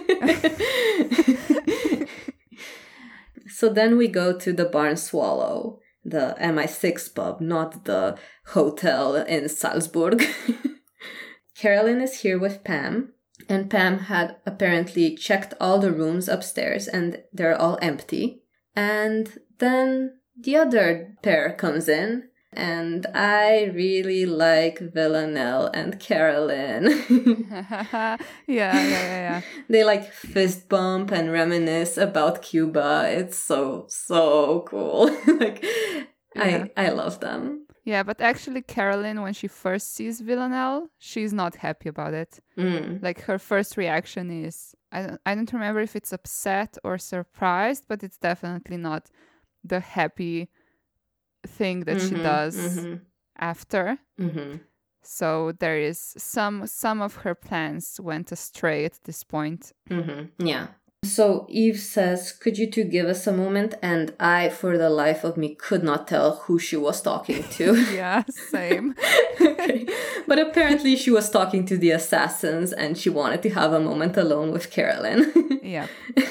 S1: So then we go to the Barn Swallow, the M I six pub, not the hotel in Salzburg. Carolyn is here with Pam, and Pam had apparently checked all the rooms upstairs and they're all empty. And then the other pair comes in, and I really like Villanelle and Carolyn.
S2: yeah, yeah, yeah, yeah.
S1: They like fist bump and reminisce about Cuba. It's so, so cool. Like,
S2: Yeah.
S1: I, I love them.
S2: Yeah, but actually Carolyn, when she first sees Villanelle, she's not happy about it.
S1: Mm.
S2: Like her first reaction is, I don't, I don't remember if it's upset or surprised, but it's definitely not the happy thing that she
S1: Mhm,
S2: does
S1: mhm,
S2: after.
S1: mhm.
S2: So there is some some of her plans went astray at this point.
S1: Mm-hmm. Yeah. So Eve says, could you two give us a moment? And I, for the life of me, could not tell who she was talking to.
S2: Yeah, same.
S1: Okay. But apparently she was talking to the assassins and she wanted to have a moment alone with Carolyn.
S2: Yeah.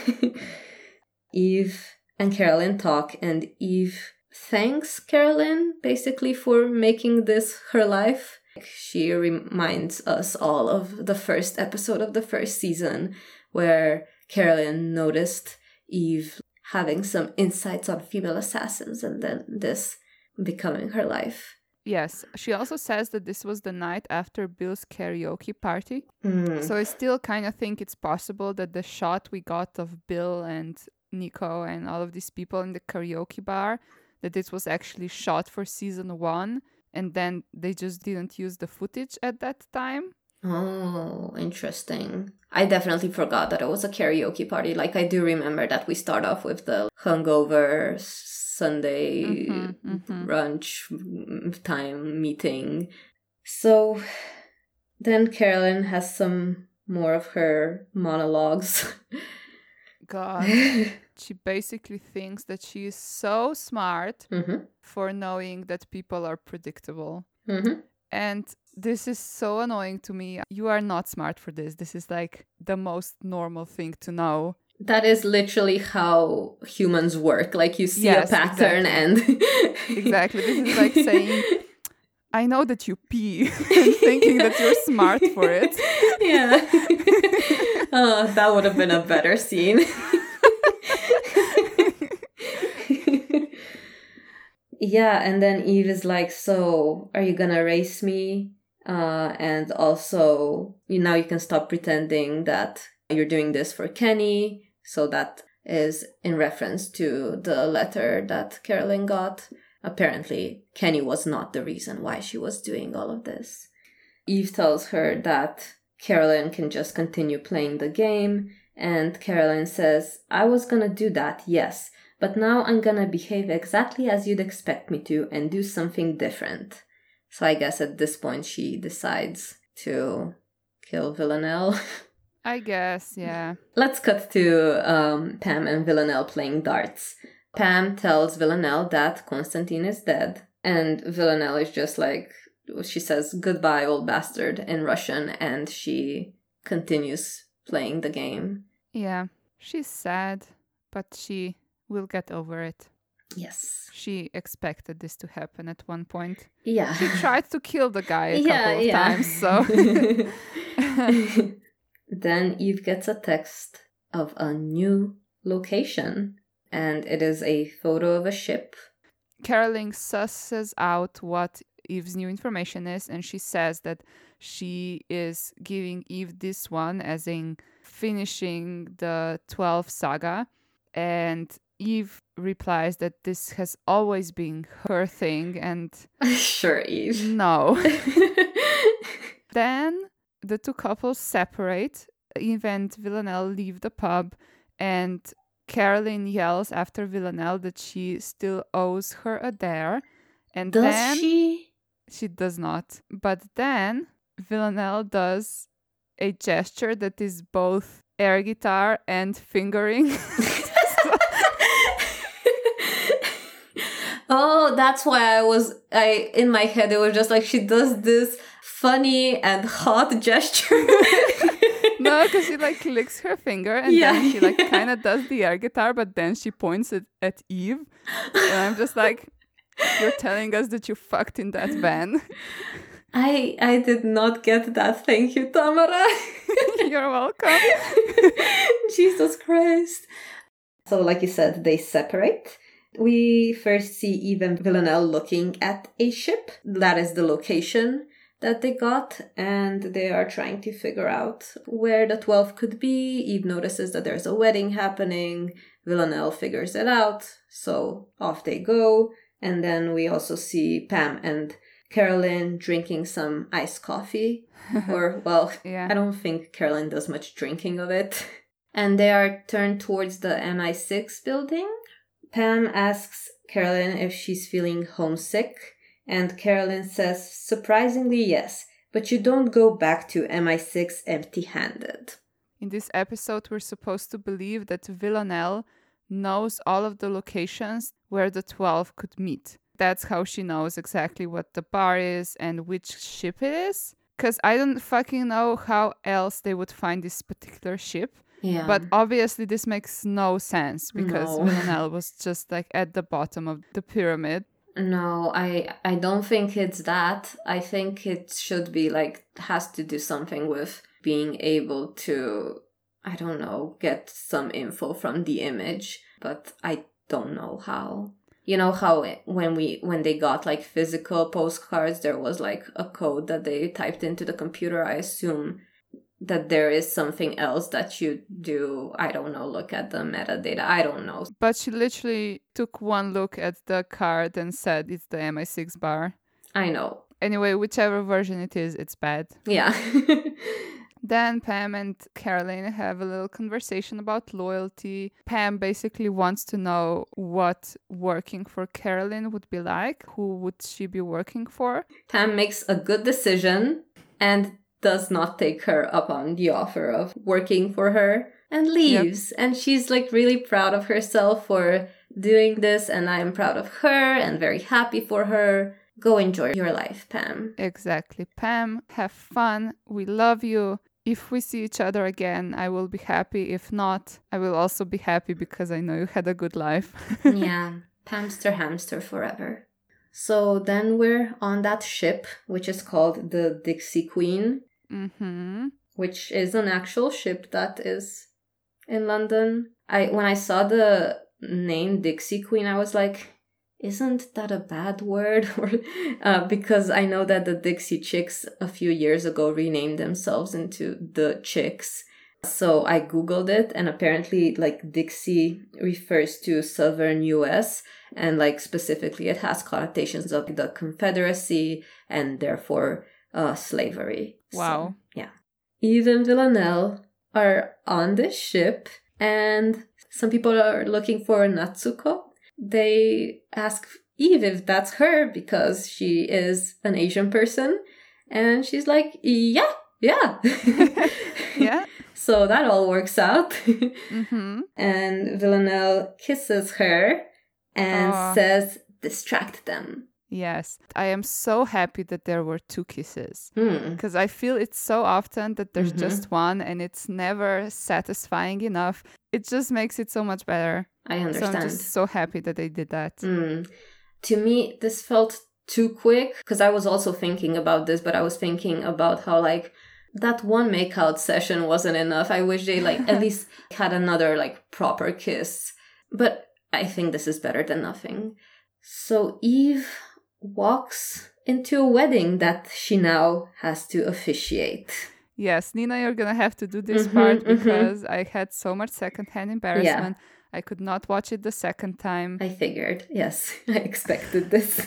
S1: Eve and Carolyn talk, and Eve thanks Carolyn basically for making this her life. She reminds us all of the first episode of the first season where Carolyn noticed Eve having some insights on female assassins and then this becoming her life.
S2: Yes. She also says that this was the night after Bill's karaoke party.
S1: Mm.
S2: So I still kind of think it's possible that the shot we got of Bill and Nico and all of these people in the karaoke bar, that this was actually shot for season one, and then they just didn't use the footage at that time.
S1: Oh, interesting. I definitely forgot that it was a karaoke party. Like, I do remember that we start off with the hungover Sunday
S2: Mm-hmm, mm-hmm.
S1: brunch time meeting. So then Carolyn has some more of her monologues.
S2: God. She basically thinks that she is so smart
S1: Mm-hmm.
S2: for knowing that people are predictable.
S1: Mm-hmm.
S2: And this is so annoying to me. You are not smart for this. This is like the most normal thing to know.
S1: That is literally how humans work. Like, you see
S2: Yes,
S1: a pattern
S2: exactly.
S1: and...
S2: Exactly. This is like saying, I know that you pee, and thinking that you're smart for it.
S1: Yeah. Oh, that would have been a better scene. Yeah, and then Eve is like, so are you gonna race me? Uh, and also, you now you can stop pretending that you're doing this for Kenny. So that is in reference to the letter that Carolyn got. Apparently, Kenny was not the reason why she was doing all of this. Eve tells her that Carolyn can just continue playing the game, and Carolyn says, I was gonna do that, yes, but now I'm gonna behave exactly as you'd expect me to and do something different. So I guess at this point she decides to kill Villanelle.
S2: I guess, yeah.
S1: Let's cut to um, Pam and Villanelle playing darts. Pam tells Villanelle that Constantine is dead, and Villanelle is just like, she says, goodbye, old bastard, in Russian, and she continues playing the game.
S2: Yeah, she's sad, but she will get over it.
S1: Yes.
S2: She expected this to happen at one point.
S1: Yeah.
S2: She tried to kill the guy a
S1: yeah,
S2: couple of
S1: yeah.
S2: times, so...
S1: Then Eve gets a text of a new location, and it is a photo of a ship.
S2: Carolyn susses out what Eve's new information is, and she says that she is giving Eve this one as in finishing the twelve saga, and Eve replies that this has always been her thing, and
S1: sure, Eve.
S2: no. Then the two couples separate. Eve and Villanelle leave the pub, and Carolyn yells after Villanelle that she still owes her a dare. And
S1: Does
S2: then
S1: she?
S2: She does not. But then Villanelle does a gesture that is both air guitar and fingering.
S1: Oh, that's why I was I in my head it was just like she does this funny and hot gesture.
S2: No, because she like licks her finger and
S1: Yeah.
S2: then she like kind of does the air guitar, but then she points it at Eve. And I'm just like, you're telling us that you fucked in that van.
S1: I I did not get that. Thank you, Tamara.
S2: You're welcome.
S1: Jesus Christ. So like you said, they separate. We first see Eve and Villanelle looking at a ship. That is the location that they got, and they are trying to figure out where the twelve could be. Eve notices that there's a wedding happening. Villanelle figures it out, so off they go. And then we also see Pam and Carolyn drinking some iced coffee. Or, well,
S2: Yeah.
S1: I don't think Carolyn does much drinking of it. And they are turned towards the M I six building. Pam asks Carolyn if she's feeling homesick, and Carolyn says, surprisingly, yes, but you don't go back to M I six empty-handed.
S2: In this episode, we're supposed to believe that Villanelle knows all of the locations where the twelve could meet. That's how she knows exactly what the bar is and which ship it is. Because I don't fucking know how else they would find this particular ship.
S1: Yeah.
S2: But obviously this makes no sense because
S1: No.
S2: Villanelle was just like at the bottom of the pyramid.
S1: No, I I don't think it's that. I think it should be like, has to do something with being able to, I don't know, get some info from the image, but I don't know how. You know how it- when we when they got like physical postcards, there was like a code that they typed into the computer. I assume that there is something else that you do. I don't know, look at the metadata. I don't know.
S2: But she literally took one look at the card and said it's the M I six bar.
S1: I know.
S2: Anyway, whichever version it is, it's bad.
S1: Yeah.
S2: Then Pam and Caroline have a little conversation about loyalty. Pam basically wants to know what working for Caroline would be like. Who would she be working for?
S1: Pam makes a good decision and does not take her up on the offer of working for her and leaves. And she's like really proud of herself for doing this, and I'm proud of her and very happy for her. Go enjoy your life, Pam.
S2: Exactly. Pam, have fun. We love you. If we see each other again, I will be happy. If not, I will also be happy because I know you had a good life.
S1: Yeah, Pamster hamster forever. So then we're on that ship, which is called the Dixie Queen,
S2: Mm-hmm.
S1: which is an actual ship that is in London. I when I saw the name Dixie Queen, I was like, isn't that a bad word? Or uh, because I know that the Dixie Chicks a few years ago renamed themselves into the Chicks. So I Googled it, and apparently like Dixie refers to southern U S, and like specifically it has connotations of the Confederacy and therefore uh, slavery.
S2: Wow.
S1: So, yeah. Eve and Villanelle are on this ship, and some people are looking for Natsuko. They ask Eve if that's her because she is an Asian person, and she's like, yeah, yeah.
S2: Yeah.
S1: So that all works out.
S2: Mm-hmm.
S1: And Villanelle kisses her and
S2: Aw.
S1: says, distract them.
S2: Yes. I am so happy that there were two kisses.
S1: Hmm.
S2: Because I feel it's so often that there's
S1: Mhm.
S2: just one and it's never satisfying enough. It just makes it so much better.
S1: I
S2: So
S1: understand.
S2: I'm just so happy that they did that.
S1: Mm. To me, this felt too quick because I was also thinking about this, but I was thinking about how like that one makeout session wasn't enough. I wish they like at least had another like proper kiss. But I think this is better than nothing. So Eve walks into a wedding that she now has to officiate.
S2: Yes, Nina, you're gonna have to do this
S1: Mhm,
S2: part
S1: mhm.
S2: because I had so much secondhand embarrassment. I could not watch it the second time.
S1: I figured. Yes, I expected this.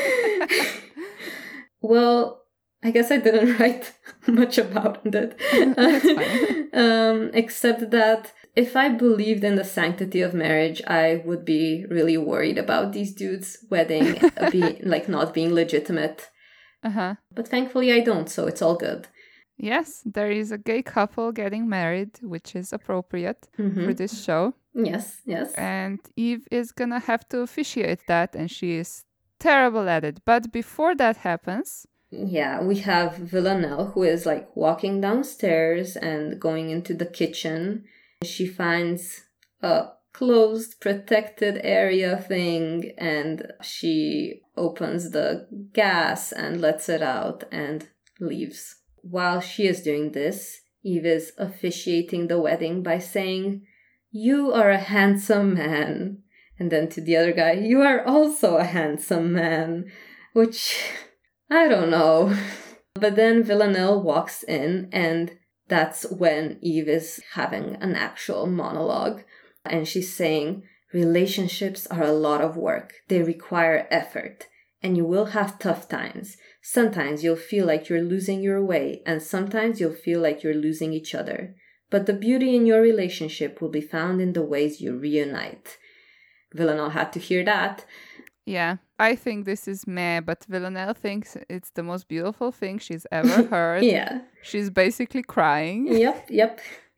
S1: Well, I guess I didn't write much about it.
S2: That's fine.
S1: um, except that if I believed in the sanctity of marriage, I would be really worried about these dudes' wedding be, like not being legitimate.
S2: Uh-huh.
S1: But thankfully I don't, so it's all good.
S2: Yes, there is a gay couple getting married, which is appropriate
S1: Mm-hmm.
S2: for this show.
S1: Yes, yes.
S2: And Eve is gonna have to officiate that, and she is terrible at it. But before that happens...
S1: Yeah, we have Villanelle, who is like walking downstairs and going into the kitchen. She finds a closed, protected area thing, and she opens the gas and lets it out and leaves. While she is doing this, Eve is officiating the wedding by saying, "You are a handsome man." And then to the other guy, "You are also a handsome man." Which... I don't know. But then Villanelle walks in, and that's when Eve is having an actual monologue. And she's saying, "Relationships are a lot of work. They require effort. And you will have tough times. Sometimes you'll feel like you're losing your way, and sometimes you'll feel like you're losing each other. But the beauty in your relationship will be found in the ways you reunite." Villanelle had to hear that.
S2: Yeah, I think this is meh, but Villanelle thinks it's the most beautiful thing she's ever heard.
S1: Yeah.
S2: She's basically crying.
S1: Yep, yep.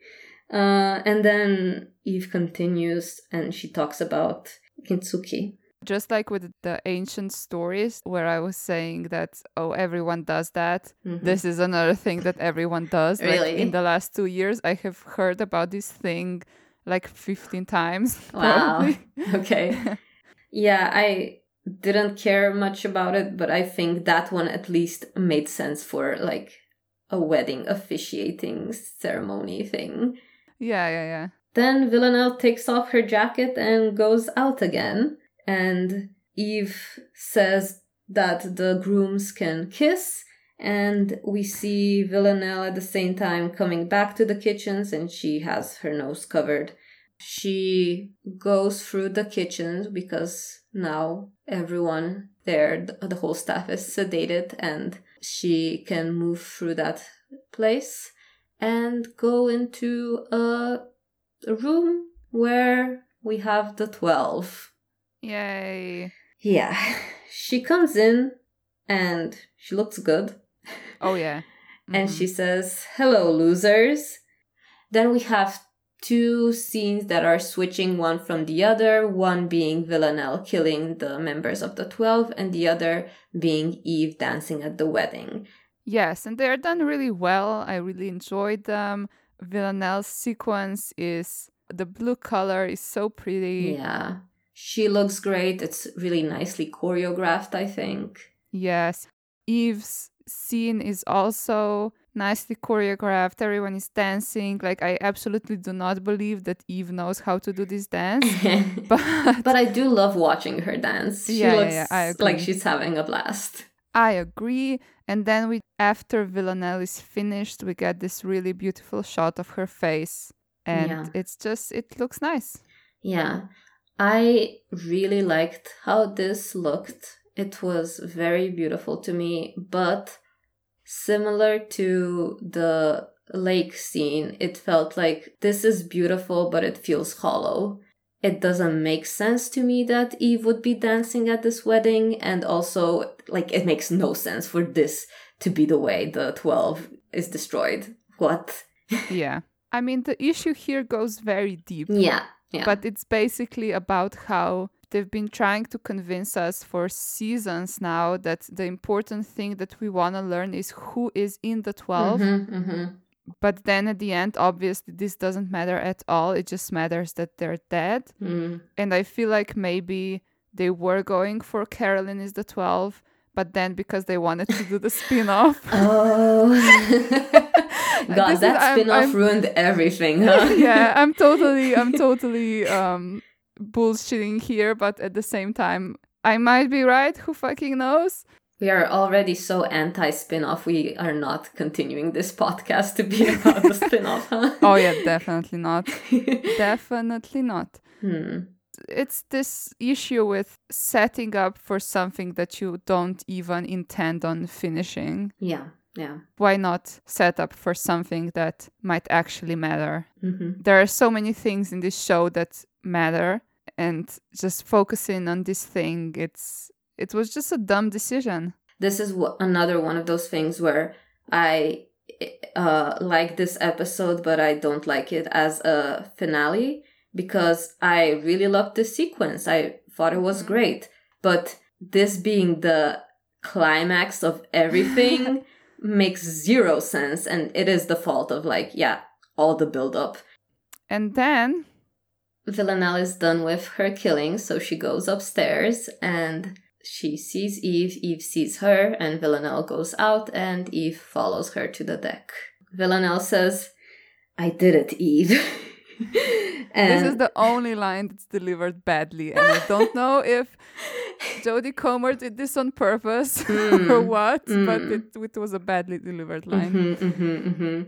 S1: Uh, and then Eve continues and she talks about Kintsugi.
S2: Just like with the ancient stories where I was saying that, oh, everyone does that.
S1: Mm-hmm.
S2: This is another thing that everyone does.
S1: Really?
S2: Like in the last two years, I have heard about this thing like fifteen times.
S1: Wow.
S2: Probably.
S1: Okay. Yeah, I didn't care much about it, but I think that one at least made sense for like a wedding officiating ceremony thing.
S2: Yeah, yeah, yeah.
S1: Then Villanelle takes off her jacket and goes out again. And Eve says that the grooms can kiss. And we see Villanelle at the same time coming back to the kitchens, and she has her nose covered. She goes through the kitchens because now everyone there, the whole staff is sedated, and she can move through that place and go into a, a room where we have the twelve.
S2: Yay.
S1: Yeah. She comes in and she looks good.
S2: Oh, yeah. Mm-hmm.
S1: And she says, "Hello, losers." Then we have two scenes that are switching one from the other, one being Villanelle killing the members of the twelve, and the other being Eve dancing at the wedding.
S2: Yes, and they're done really well. I really enjoyed them. Villanelle's sequence is, the blue color is so pretty.
S1: Yeah. She looks great. It's really nicely choreographed, I think.
S2: Yes. Eve's scene is also nicely choreographed. Everyone is dancing. Like, I absolutely do not believe that Eve knows how to do this dance. but
S1: but I do love watching her dance. She
S2: yeah,
S1: looks
S2: yeah, yeah, I agree.
S1: like she's having a blast.
S2: I agree. And then we, after Villanelle is finished, we get this really beautiful shot of her face. And
S1: Yeah.
S2: it's just, it looks nice.
S1: Yeah. I really liked how this looked. It was very beautiful to me, but similar to the lake scene, it felt like this is beautiful, but it feels hollow. It doesn't make sense to me that Eve would be dancing at this wedding, and also, like, it makes no sense for this to be the way the twelve is destroyed. What?
S2: Yeah. I mean, the issue here goes very deep.
S1: Yeah. Yeah.
S2: But it's basically about how they've been trying to convince us for seasons now that the important thing that we want to learn is who is in the twelve.
S1: Mm-hmm, mm-hmm.
S2: But then at the end, obviously, this doesn't matter at all. It just matters that they're dead.
S1: Mm.
S2: And I feel like maybe they were going for Carolyn is the twelve, but then because they wanted to do the spin-off.
S1: Oh. God,
S2: This
S1: that
S2: is- I'm-
S1: spin-off
S2: I'm-
S1: ruined everything, huh?
S2: yeah, I'm totally, I'm totally um, bullshitting here, but at the same time, I might be right. Who fucking knows?
S1: We are already so anti-spin-off, we are not continuing this podcast to be about the spin-off, huh?
S2: Oh yeah, definitely not. Definitely not.
S1: Hmm.
S2: It's this issue with setting up for something that you don't even intend on finishing.
S1: Yeah, yeah.
S2: Why not set up for something that might actually matter?
S1: Mm-hmm.
S2: There are so many things in this show that matter, and just focusing on this thing, it's it was just a dumb decision.
S1: This is w- another one of those things where I uh, like this episode, but I don't like it as a finale, because I really loved this sequence. I thought it was great. But this being the climax of everything makes zero sense. And it is the fault of, like, yeah, all the build-up.
S2: And then
S1: Villanelle is done with her killing, so she goes upstairs and she sees Eve, Eve sees her, and Villanelle goes out and Eve follows her to the deck. Villanelle says, "I did it, Eve." And
S2: this is the only line that's delivered badly, and I don't know if Jodie Comer did this on purpose
S1: mm,
S2: or what,
S1: mm.
S2: but it, it was a badly delivered line.
S1: Mm-hmm, mm-hmm, mm-hmm.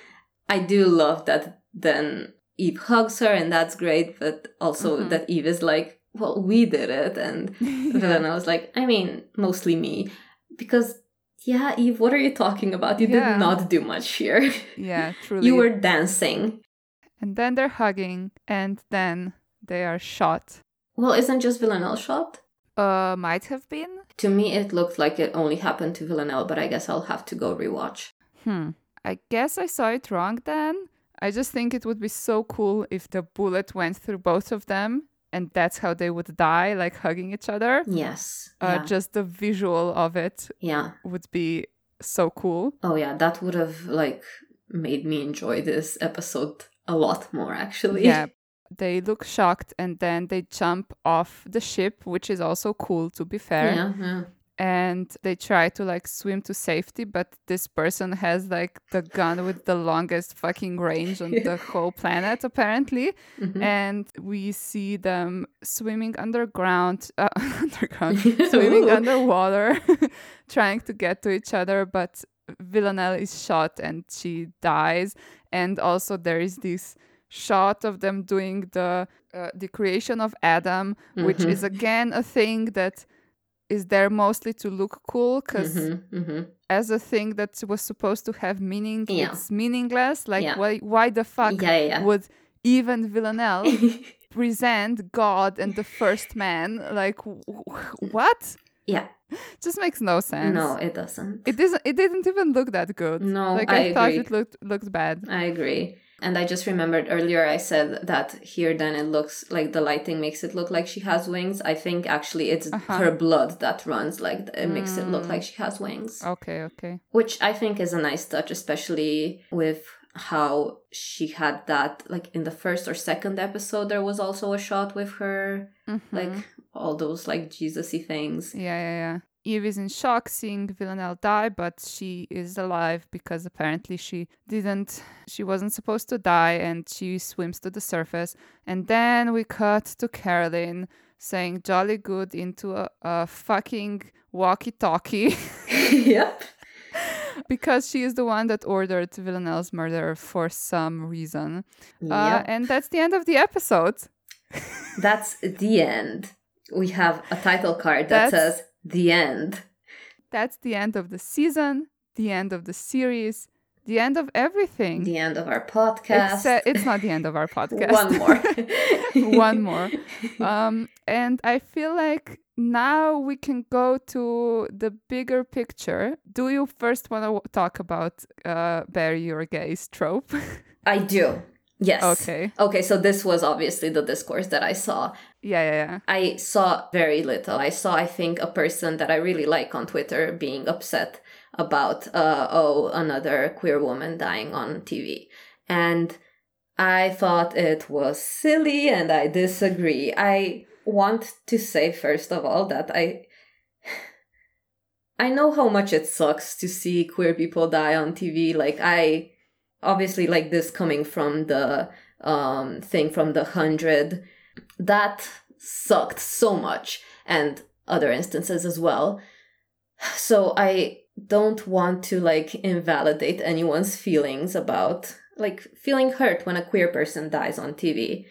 S1: I do love that then Eve hugs her, and that's great, but also mm-hmm. that Eve is like, well, we did it. And
S2: yeah.
S1: then I was like, I mean, mostly me. Because, yeah, Eve, what are you talking about? You
S2: yeah.
S1: did not do much here.
S2: Yeah, truly.
S1: You were dancing.
S2: And then they're hugging, and then they are shot.
S1: Well, isn't just Villanelle shot?
S2: Uh, might have been.
S1: To me, it looked like it only happened to Villanelle, but I guess I'll have to go rewatch.
S2: Hmm. I guess I saw it wrong then. I just think it would be so cool if the bullet went through both of them, and that's how they would die, like hugging each other.
S1: Yes.
S2: Uh,
S1: yeah.
S2: Just the visual of it
S1: yeah.
S2: would be so cool.
S1: Oh yeah, that would have like made me enjoy this episode a lot more, actually.
S2: Yeah. They look shocked, and then they jump off the ship, which is also cool, to be fair.
S1: Yeah, yeah.
S2: And they try to like swim to safety, but this person has like the gun with the longest fucking range on the whole planet, apparently. Mm-hmm. And we see them swimming underground, uh, underground, swimming underwater, trying to get to each other. But Villanelle is shot and she dies. And also there is this shot of them doing the uh, the creation of Adam, mm-hmm. which is again a thing that is there mostly to look cool, because
S1: mm-hmm, mm-hmm.
S2: as a thing that was supposed to have meaning, yeah. it's meaningless. Like,
S1: yeah.
S2: why why the fuck
S1: yeah, yeah.
S2: would even Villanelle present God and the first man? Like, w- what?
S1: Yeah.
S2: Just makes no sense.
S1: No, it doesn't.
S2: It doesn't. It didn't even look that good.
S1: No,
S2: like
S1: I,
S2: I thought
S1: agree.
S2: it looked looked bad.
S1: I agree. And I just remembered earlier I said that here then it looks like the lighting makes it look like she has wings. I think actually it's uh-huh. her blood that runs, like it mm. makes it look like she has wings.
S2: Okay, okay.
S1: Which I think is a nice touch, especially with how she had that, like in the first or second episode, there was also a shot with her, mm-hmm. like all those like Jesus-y things.
S2: Yeah, yeah, yeah. Eve is in shock seeing Villanelle die, but she is alive because apparently she didn't, she wasn't supposed to die, and she swims to the surface. And then we cut to Carolyn saying jolly good into a, a fucking walkie-talkie.
S1: Yep.
S2: Because she is the one that ordered Villanelle's murder for some reason.
S1: Yep.
S2: Uh, and that's the end of the episode.
S1: That's the end. We have a title card that
S2: that's,
S1: says the end.
S2: That's the end of the season, the end of the series, the end of everything.
S1: The end of our podcast.
S2: It's, uh, it's not the end of our podcast.
S1: One more.
S2: One more. Um, and I feel like now we can go to the bigger picture. Do you first want to talk about uh, bury your gays trope?
S1: I do. Yes.
S2: Okay.
S1: Okay, so this was obviously the discourse that I saw.
S2: Yeah, yeah, yeah.
S1: I saw very little. I saw, I think, a person that I really like on Twitter being upset about, uh, oh, another queer woman dying on T V. And I thought it was silly, and I disagree. I want to say, first of all, that I... I know how much it sucks to see queer people die on T V. Like, I... Obviously, like this coming from the um, thing from the Hundred, that sucked so much, and other instances as well. So I don't want to like invalidate anyone's feelings about like feeling hurt when a queer person dies on T V.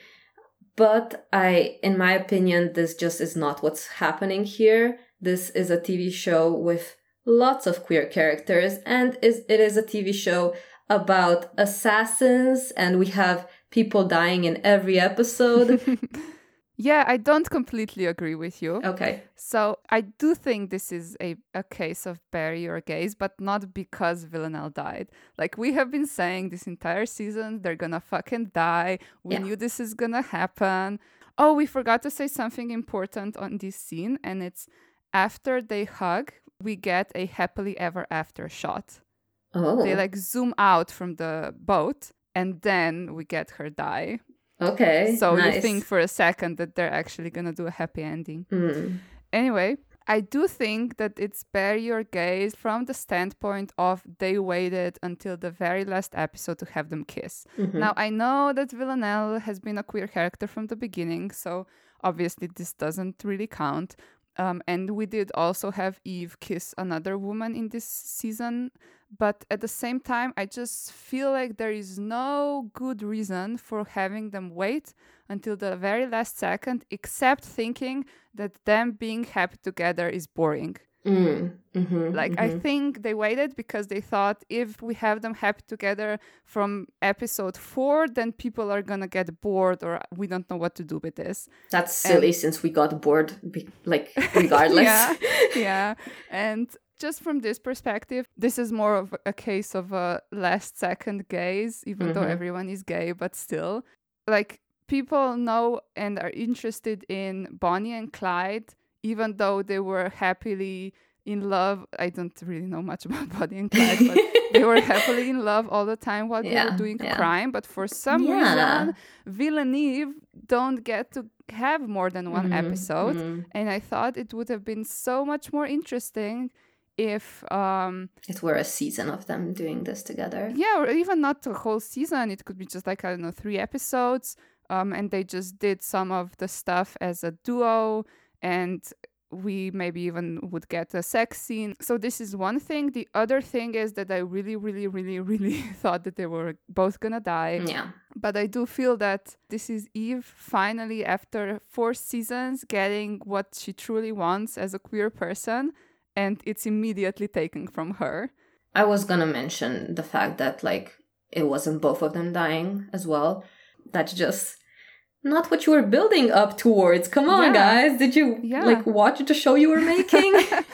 S1: But I, in my opinion, this just is not what's happening here. This is a T V show with lots of queer characters, and is it is a T V show about assassins, and we have people dying in every episode.
S2: Yeah, I don't completely agree with you.
S1: Okay.
S2: So I do think this is a, a case of bury your gays, but not because Villanelle died. Like we have been saying this entire season, they're gonna fucking die. We
S1: Yeah.
S2: knew this is gonna happen. Oh, we forgot to say something important on this scene, and it's after they hug, we get a happily ever after shot.
S1: Oh.
S2: They like zoom out from the boat, and then we get her die.
S1: Okay.
S2: So
S1: nice.
S2: you think for a second that they're actually gonna do a happy ending.
S1: Mm.
S2: Anyway, I do think that it's bury your gays from the standpoint of they waited until the very last episode to have them kiss.
S1: Mm-hmm.
S2: Now, I know that Villanelle has been a queer character from the beginning, so obviously this doesn't really count. Um, and we did also have Eve kiss another woman in this season. But at the same time, I just feel like there is no good reason for having them wait until the very last second, except thinking that them being happy together is boring.
S1: Mm. Mm-hmm.
S2: Like,
S1: mm-hmm.
S2: I think they waited because they thought if we have them happy together from episode four, then people are gonna get bored or we don't know what to do with this.
S1: That's silly
S2: and,
S1: since we got bored, be- like, regardless.
S2: yeah, yeah. And just from this perspective, this is more of a case of a last second gaze, even mm-hmm. though everyone is gay, but still. Like, people know and are interested in Bonnie and Clyde, even though they were happily in love. I don't really know much about Bonnie and Clyde, but they were happily in love all the time while
S1: yeah,
S2: they were doing
S1: yeah.
S2: crime. But for some
S1: yeah.
S2: reason, Villeneuve don't get to have more than one
S1: mm-hmm.
S2: episode.
S1: Mm-hmm.
S2: And I thought it would have been so much more interesting if um
S1: it were a season of them doing this together.
S2: Yeah, or even not a whole season. It could be just like, I don't know, three episodes. Um, and they just did some of the stuff as a duo, and we maybe even would get a sex scene. So this is one thing. The other thing is that I really, really, really, really thought that they were both gonna die.
S1: Yeah.
S2: But I do feel that this is Eve finally, after four seasons, getting what she truly wants as a queer person, and it's immediately taken from her.
S1: I was gonna mention the fact that, like, it wasn't both of them dying as well. That's just not what you were building up towards. Come on, yeah. guys. Did you, yeah. like, watch the show you were making?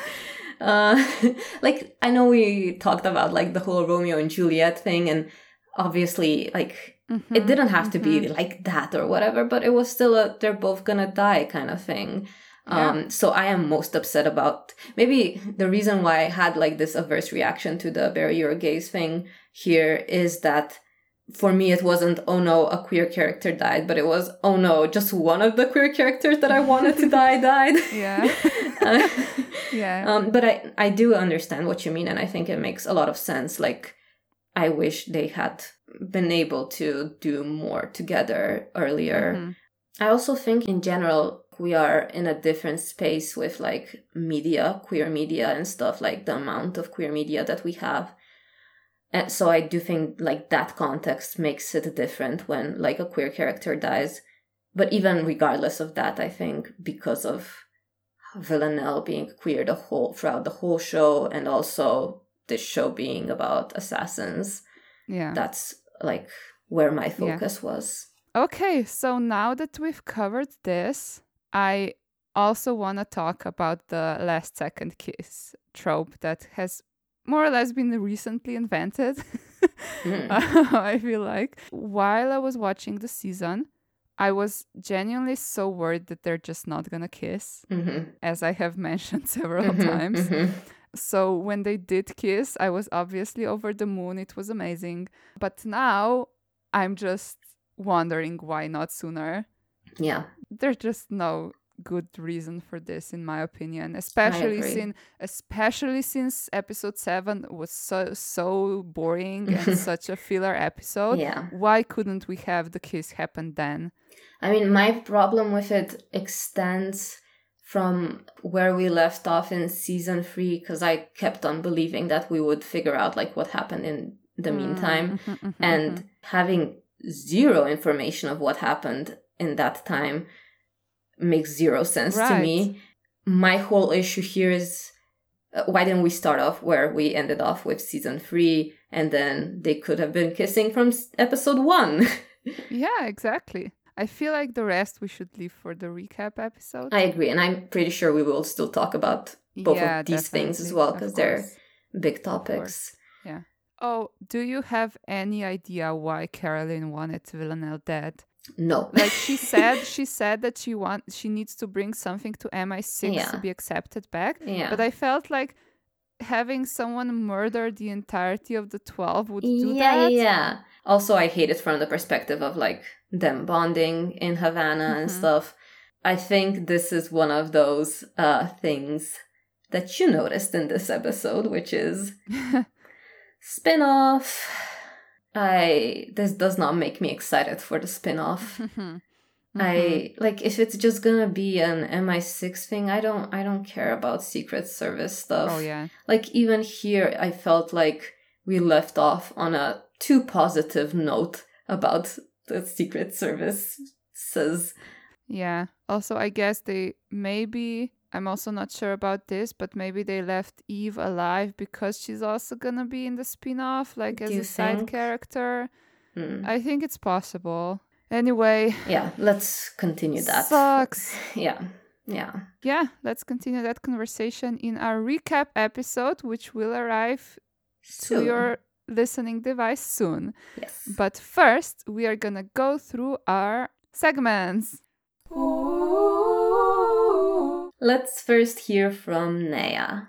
S1: uh, like, I know we talked about, like, the whole Romeo and Juliet thing, and obviously, like, mm-hmm, it didn't have mm-hmm. to be like that or whatever, but it was still a they're both gonna die kind of thing. Yeah. Um, so I am most upset about, maybe the reason why I had, like, this averse reaction to the bury your gays thing here is that for me, it wasn't, oh no, a queer character died, but it was, oh no, just one of the queer characters that I wanted to die died.
S2: Yeah. uh, yeah.
S1: Um, but I, I do understand what you mean, and I think it makes a lot of sense. Like, I wish they had been able to do more together earlier. Mm-hmm. I also think, in general, we are in a different space with, like, media, queer media and stuff, like the amount of queer media that we have. And so I do think, like, that context makes it different when, like, a queer character dies. But even regardless of that, I think because of Villanelle being queer the whole throughout the whole show, and also this show being about assassins,
S2: yeah,
S1: that's, like, where my focus yeah. was.
S2: Okay, so now that we've covered this, I also want to talk about the last second kiss trope that has more or less been recently invented. mm. uh, I feel like while I was watching the season, I was genuinely so worried that they're just not gonna kiss, mm-hmm. as I have mentioned several
S1: mm-hmm,
S2: times.
S1: Mm-hmm.
S2: So when they did kiss, I was obviously over the moon. It was amazing. But now I'm just wondering why not sooner.
S1: Yeah.
S2: There's just no good reason for this, in my opinion, especially since especially since episode seven was so so boring and such a filler episode.
S1: Yeah.
S2: Why couldn't we have the kiss happen then?
S1: I mean, my problem with it extends from where we left off in season three, because I kept on believing that we would figure out like what happened in the meantime,
S2: Mm, mhm, mhm,
S1: and
S2: mhm.
S1: having zero information of what happened in that time makes zero sense to
S2: Right.
S1: me. My whole issue here is uh, why didn't we start off where we ended off with season three, and then they could have been kissing from s- episode one.
S2: Yeah, exactly. I feel like the rest we should leave for the recap episode.
S1: I agree, and I'm pretty sure we will still talk about both
S2: Yeah,
S1: of these things as
S2: definitely,
S1: well,
S2: of
S1: because they're
S2: course.
S1: big topics.
S2: Yeah. Oh, do you have any idea why Carolyn wanted Villanelle dead?
S1: No.
S2: Like she said, she said that she want she needs to bring something to M I six
S1: Yeah.
S2: to be accepted back.
S1: Yeah.
S2: But I felt like having someone murder the entirety of the twelve would do
S1: yeah,
S2: that.
S1: yeah. Also, I hate it from the perspective of like them bonding in Havana and
S2: Mhm.
S1: stuff. I think this is one of those uh things that you noticed in this episode, which is spin-off. I this does not make me excited for the spin-off.
S2: Mhm.
S1: I like if it's just gonna be an M I six thing, I don't I don't care about Secret Service stuff.
S2: Oh yeah.
S1: Like even here I felt like we left off on a too positive note about the Secret Service says
S2: Yeah. Also, I guess they maybe, I'm also not sure about this, but maybe they left Eve alive because she's also gonna be in the spin-off, like as
S1: Do you
S2: a side
S1: think?
S2: character.
S1: Hmm.
S2: I think it's possible. Anyway,
S1: Yeah, let's continue that.
S2: sucks.
S1: Yeah. Yeah.
S2: Yeah, let's continue that conversation in our recap episode, which will arrive
S1: Soon.
S2: to your listening device soon.
S1: Yes.
S2: But first, we are gonna go through our segments.
S1: Let's first hear from Naya.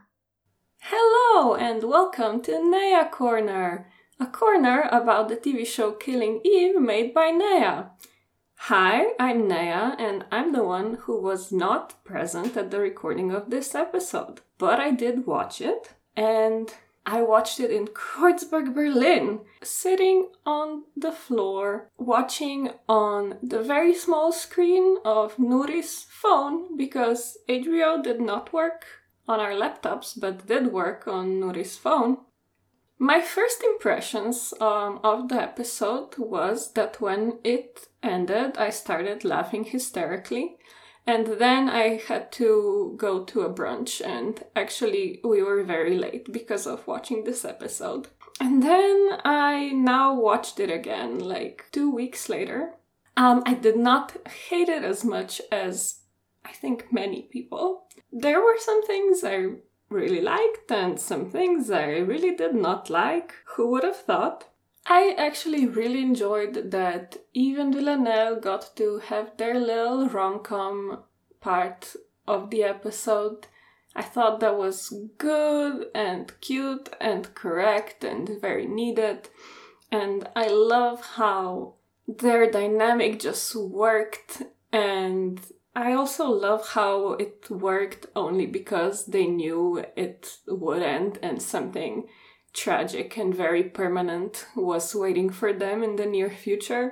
S3: Hello and welcome to Naya Corner, a corner about the T V show Killing Eve made by Naya. Hi, I'm Naya and I'm the one who was not present at the recording of this episode, but I did watch it and I watched it in Kreuzberg, Berlin, sitting on the floor, watching on the very small screen of Nuri's phone because H B O did not work on our laptops, but did work on Nuri's phone. My first impressions um, of the episode was that when it ended, I started laughing hysterically. And then I had to go to a brunch, and actually we were very late because of watching this episode. And then I now watched it again, like two weeks later. Um, I did not hate it as much as I think many people. There were some things I really liked and some things I really did not like. Who would have thought? I actually really enjoyed that Eve and Villanelle got to have their little rom-com part of the episode. I thought that was good and cute and correct and very needed. And I love how their dynamic just worked, and I also love how it worked only because they knew it would end and something tragic and very permanent was waiting for them in the near future.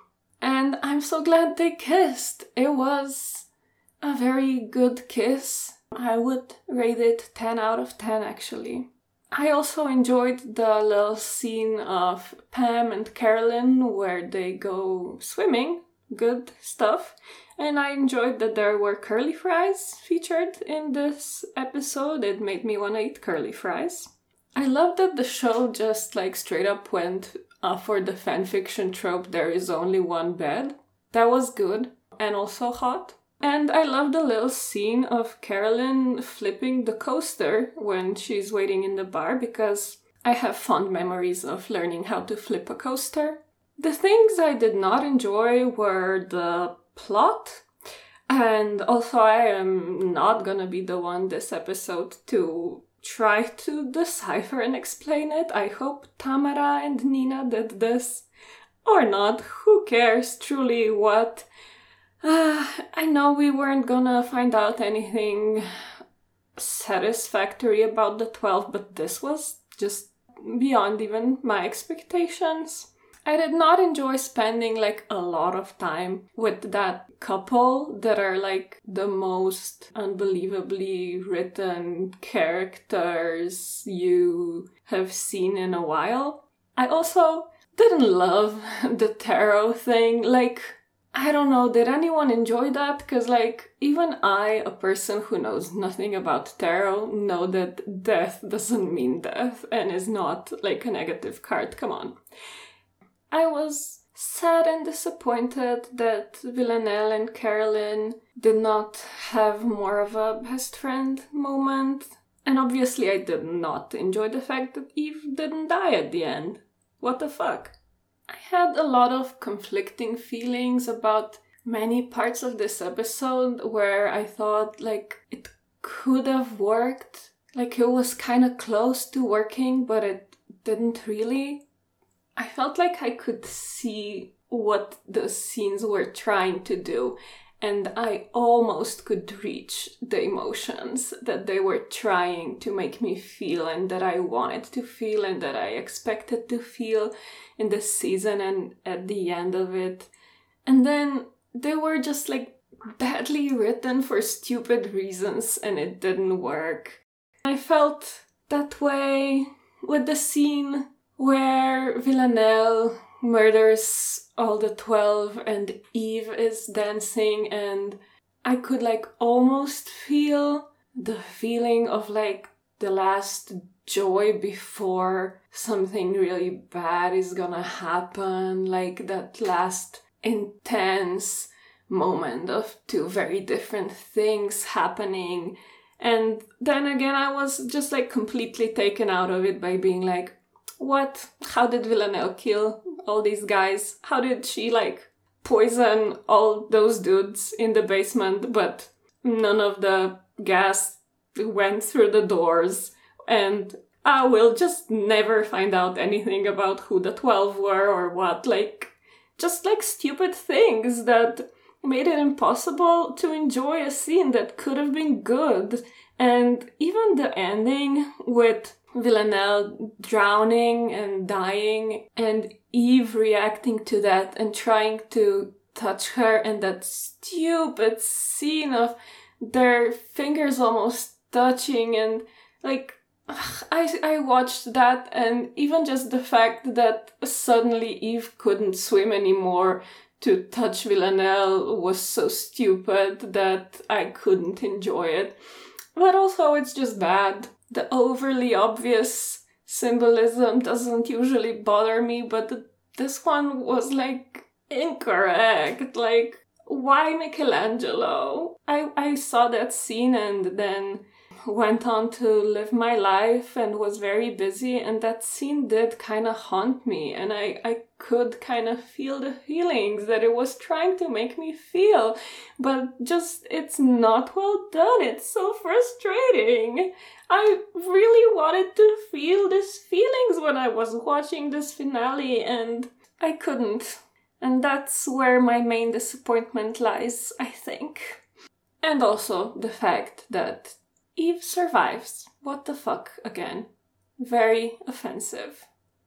S3: And I'm so glad they kissed. It was a very good kiss. I would rate it ten out of ten actually. I also enjoyed the little scene of Pam and Carolyn where they go swimming. Good stuff. And I enjoyed that there were curly fries featured in this episode. It made me want to eat curly fries. I love that the show just like straight up went uh, for the fanfiction trope, there is only one bed. That was good and also hot. And I love the little scene of Carolyn flipping the coaster when she's waiting in the bar because I have fond memories of learning how to flip a coaster. The things I did not enjoy were the plot. And also I am not gonna be the one this episode to try to decipher and explain it. I hope Tamara and Nina did this. Or not, who cares truly what... Uh, I know we weren't gonna find out anything satisfactory about the twelve, but this was just beyond even my expectations. I did not enjoy spending like a lot of time with that couple that are like the most unbelievably written characters you have seen in a while. I also didn't love the tarot thing. Like, I don't know, did anyone enjoy that? Because like, even I, a person who knows nothing about tarot, know that death doesn't mean death and is not like a negative card. Come on. I was sad and disappointed that Villanelle and Carolyn did not have more of a best friend moment. And obviously I did not enjoy the fact that Eve didn't die at the end. What the fuck? I had a lot of conflicting feelings about many parts of this episode where I thought like it could have worked. Like it was kind of close to working, but it didn't really. I felt like I could see what the scenes were trying to do, and I almost could reach the emotions that they were trying to make me feel and that I wanted to feel and that I expected to feel in this season and at the end of it. And then they were just like badly written for stupid reasons and it didn't work. I felt that way with the scene where Villanelle murders all the twelve and Eve is dancing, and I could like almost feel the feeling of like the last joy before something really bad is gonna happen, like that last intense moment of two very different things happening. And then again, I was just like completely taken out of it by being like, what? How did Villanelle kill all these guys? How did she, like, poison all those dudes in the basement, but none of the gas went through the doors? And I will just never find out anything about who the twelve were or what. Like, just, like, stupid things that made it impossible to enjoy a scene that could have been good. And even the ending with Villanelle drowning and dying and Eve reacting to that and trying to touch her, and that stupid scene of their fingers almost touching, and like ugh, I, I watched that, and even just the fact that suddenly Eve couldn't swim anymore to touch Villanelle was so stupid that I couldn't enjoy it. But also it's just bad. The overly obvious symbolism doesn't usually bother me, but the, this one was, like, incorrect. Like, why Michelangelo? I, I saw that scene and then went on to live my life and was very busy, and that scene did kind of haunt me, and I, I could kind of feel the feelings that it was trying to make me feel, but just, it's not well done. It's so frustrating. I really wanted to feel these feelings when I was watching this finale, and I couldn't. And that's where my main disappointment lies, I think. And also the fact that Eve survives. What the fuck again? Very offensive.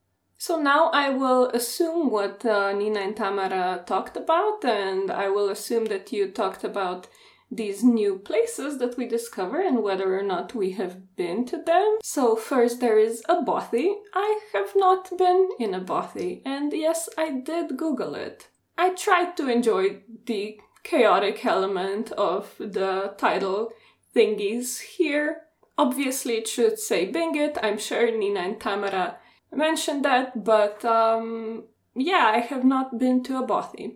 S3: So now I will assume what uh, Nina and Tamara talked about, and I will assume that you talked about these new places that we discover and whether or not we have been to them. So first there is a bothy. I have not been in a bothy, and yes, I did Google it. I tried to enjoy the chaotic element of the title thingies here. Obviously it should say Bingit. I'm sure Nina and Tamara mentioned that, but um, yeah, I have not been to a bothy.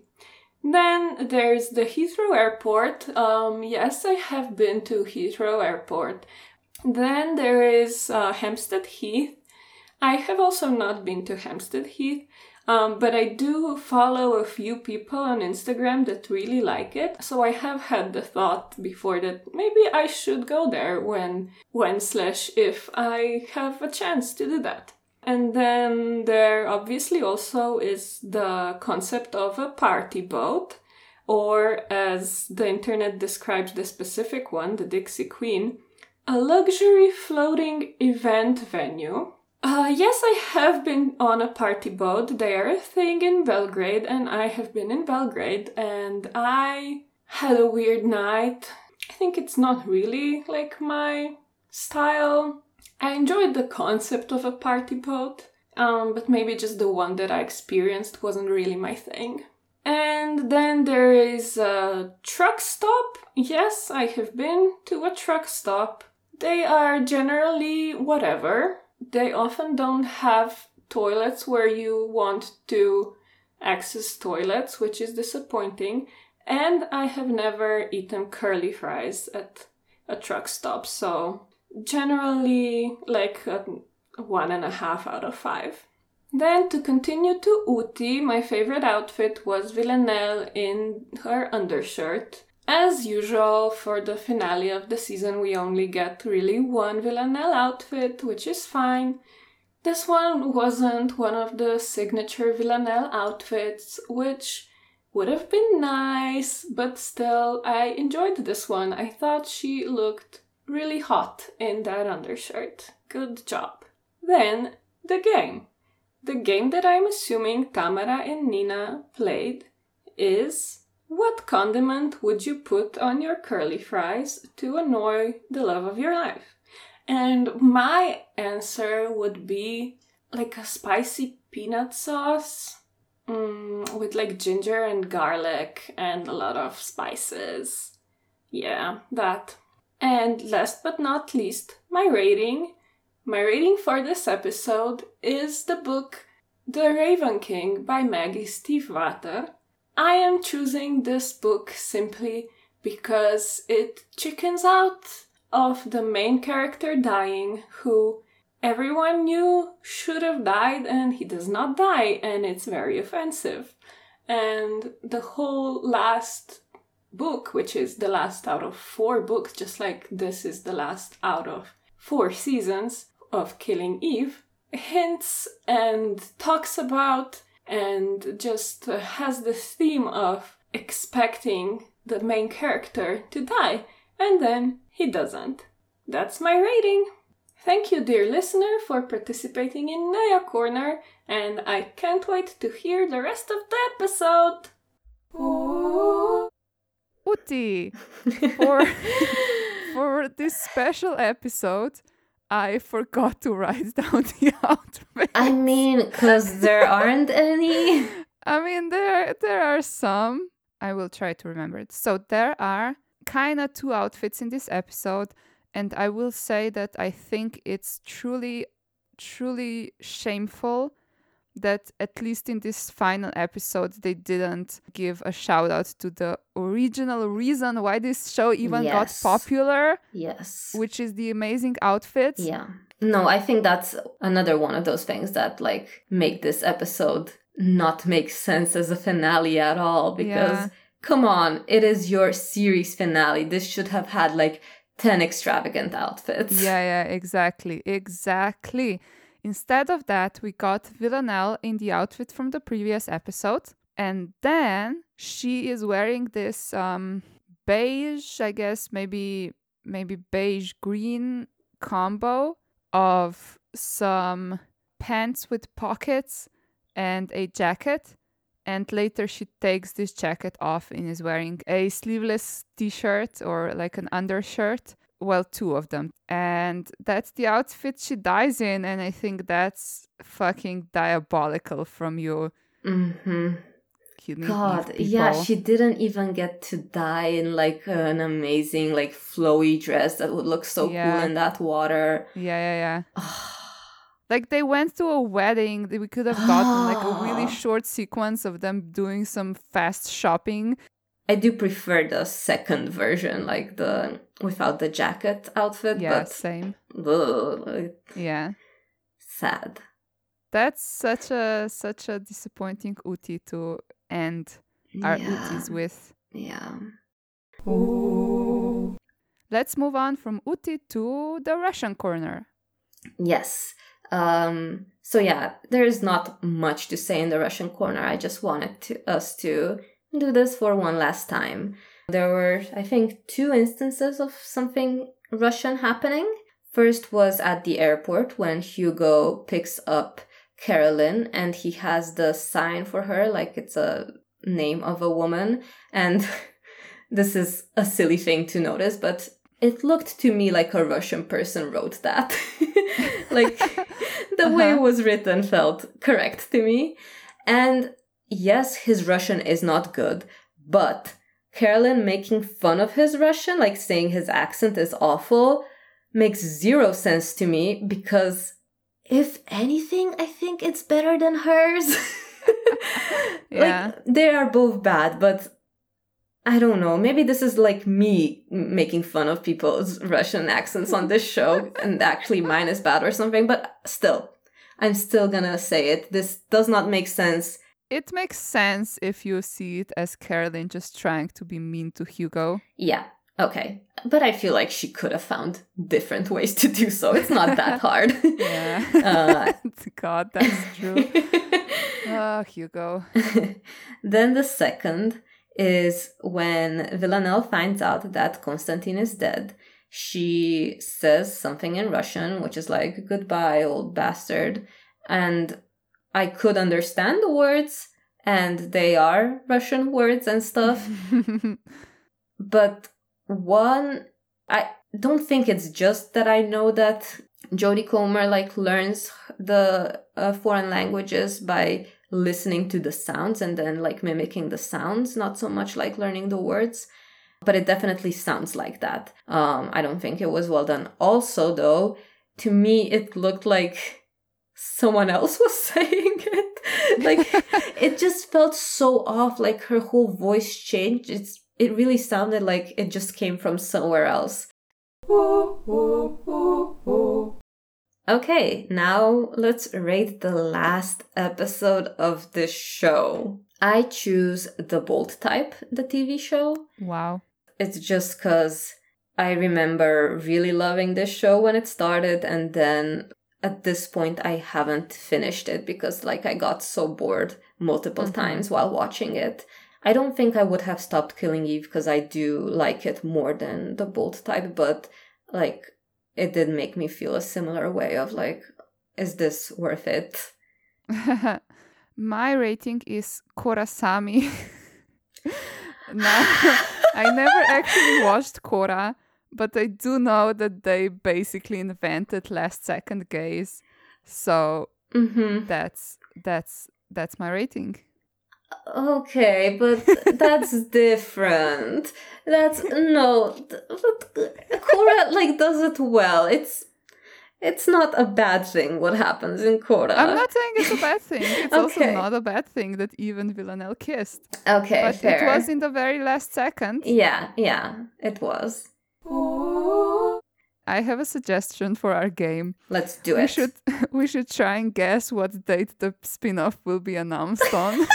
S3: Then there's the Heathrow Airport. Um, yes, I have been to Heathrow Airport. Then there is uh, Hampstead Heath. I have also not been to Hampstead Heath, um, but I do follow a few people on Instagram that really like it. So I have had the thought before that maybe I should go there when, when slash if I have a chance to do that. And then there obviously also is the concept of a party boat, or as the internet describes the specific one, the Dixie Queen, a luxury floating event venue. Uh, yes, I have been on a party boat. They are a thing in Belgrade, and I have been in Belgrade, and I had a weird night. I think it's not really like my style. I enjoyed the concept of a party boat, um, but maybe just the one that I experienced wasn't really my thing. And then there is a truck stop. Yes, I have been to a truck stop. They are generally whatever. They often don't have toilets where you want to access toilets, which is disappointing. And I have never eaten curly fries at a truck stop, so generally like a one and a half out of five. Then to continue to Uti, my favorite outfit was Villanelle in her undershirt. As usual, for the finale of the season, we only get really one Villanelle outfit, which is fine. This one wasn't one of the signature Villanelle outfits, which would have been nice, but still, I enjoyed this one. I thought she looked really hot in that undershirt. Good job. Then, the game. The game that I'm assuming Tamara and Nina played is... what condiment would you put on your curly fries to annoy the love of your life? And my answer would be like a spicy peanut sauce mm, with like ginger and garlic and a lot of spices. Yeah, that. And last but not least, my rating. My rating for this episode is the book The Raven King by Maggie Stiefvater. I am choosing this book simply because it chickens out of the main character dying, who everyone knew should have died and he does not die, and it's very offensive. And the whole last book, which is the last out of four books, just like this is the last out of four seasons of Killing Eve, hints and talks about and just uh, has this theme of expecting the main character to die, and then he doesn't. That's my rating. Thank you, dear listener, for participating in Naya Corner, and I can't wait to hear the rest of the episode. Ooh.
S2: Uti, for, for this special episode, I forgot to write down the outfit.
S1: I mean, because there aren't any.
S2: I mean, there there are some. I will try to remember it. So there are kind of two outfits in this episode, and I will say that I think it's truly, truly shameful that at least in this final episode they didn't give a shout out to the original reason why this show even
S1: Yes.
S2: got popular,
S1: Yes.
S2: which is the amazing outfits.
S1: Yeah. No, I think that's another one of those things that like make this episode not make sense as a finale at all, because
S2: Yeah.
S1: come on, it is your series finale. This should have had like ten extravagant outfits.
S2: Yeah, yeah, exactly, exactly. Instead of that, we got Villanelle in the outfit from the previous episode. And then she is wearing this um, beige, I guess, maybe maybe beige green combo of some pants with pockets and a jacket. And later she takes this jacket off and is wearing a sleeveless t-shirt or like an undershirt. Well, two of them. And that's the outfit she dies in. And I think that's fucking diabolical from you.
S1: Mm-hmm.
S2: Killing
S1: God,
S2: Eve
S1: yeah,
S2: people.
S1: she didn't even get to die in like an amazing like flowy dress that would look so
S2: Yeah.
S1: cool in that water.
S2: Yeah, yeah, yeah. Like they went to a wedding. We could have gotten like a really short sequence of them doing some fast shopping.
S1: I do prefer the second version, like the without the jacket outfit,
S2: Yeah,
S1: but
S2: same.
S1: ugh, like,
S2: Yeah.
S1: sad.
S2: That's such a such a disappointing Uti to end our
S1: Yeah.
S2: Utis with.
S1: Yeah.
S2: Let's move on from Uti to the Russian corner.
S1: Yes. Um, so yeah, there's not much to say in the Russian corner. I just wanted to, us to do this for one last time. There were, I think, two instances of something Russian happening. First was at the airport when Hugo picks up Carolyn and he has the sign for her, like it's a name of a woman. And this is a silly thing to notice, but it looked to me like a Russian person wrote that. Like, the uh-huh. way it was written felt correct to me. And yes, his Russian is not good, but Carolyn making fun of his Russian, like saying his accent is awful, makes zero sense to me because if anything, I think it's better than hers.
S2: Yeah.
S1: Like, they are both bad, but I don't know. Maybe this is like me making fun of people's Russian accents on this show and actually mine is bad or something, but still, I'm still gonna say it. This does not make sense.
S2: It makes sense if you see it as Carolyn just trying to be mean to Hugo.
S1: Yeah, okay. But I feel like she could have found different ways to do so. It's not that hard.
S2: Yeah. Uh, God, that's true. Oh, Hugo.
S1: Then the second is when Villanelle finds out that Konstantin is dead. She says something in Russian, which is like, goodbye, old bastard. And I could understand the words, and they are Russian words and stuff. But one, I don't think it's just that I know that Jodie Comer like learns the uh, foreign languages by listening to the sounds and then like mimicking the sounds, not so much like learning the words. But it definitely sounds like that. Um, I don't think it was well done. Also, though, to me, it looked like someone else was saying it. Like, it just felt so off. Like, her whole voice changed. It's It really sounded like it just came from somewhere else. Okay, now let's rate the last episode of this show. I choose The Bold Type, the T V show.
S2: Wow.
S1: It's just because I remember really loving this show when it started, and then at this point I haven't finished it because like I got so bored multiple mm-hmm. times while watching it. I don't think I would have stopped Killing Eve because I do like it more than The Bold Type, but like it did make me feel a similar way of like, is this worth it?
S2: My rating is Korasami. Now, I never actually watched Korra, but I do know that they basically invented last second gaze. So
S1: mm-hmm.
S2: that's that's that's my rating.
S1: Okay, but that's different. That's no, Korra like does it well. It's it's not a bad thing what happens in Korra.
S2: I'm not saying it's a bad thing. It's
S1: okay.
S2: also not a bad thing that even Villanelle kissed.
S1: Okay,
S2: but
S1: fair.
S2: It was in the very last second.
S1: Yeah, yeah, it was.
S2: I have a suggestion for our game.
S1: Let's do
S2: we
S1: it.
S2: Should, we should try and guess what date the spin-off will be announced on.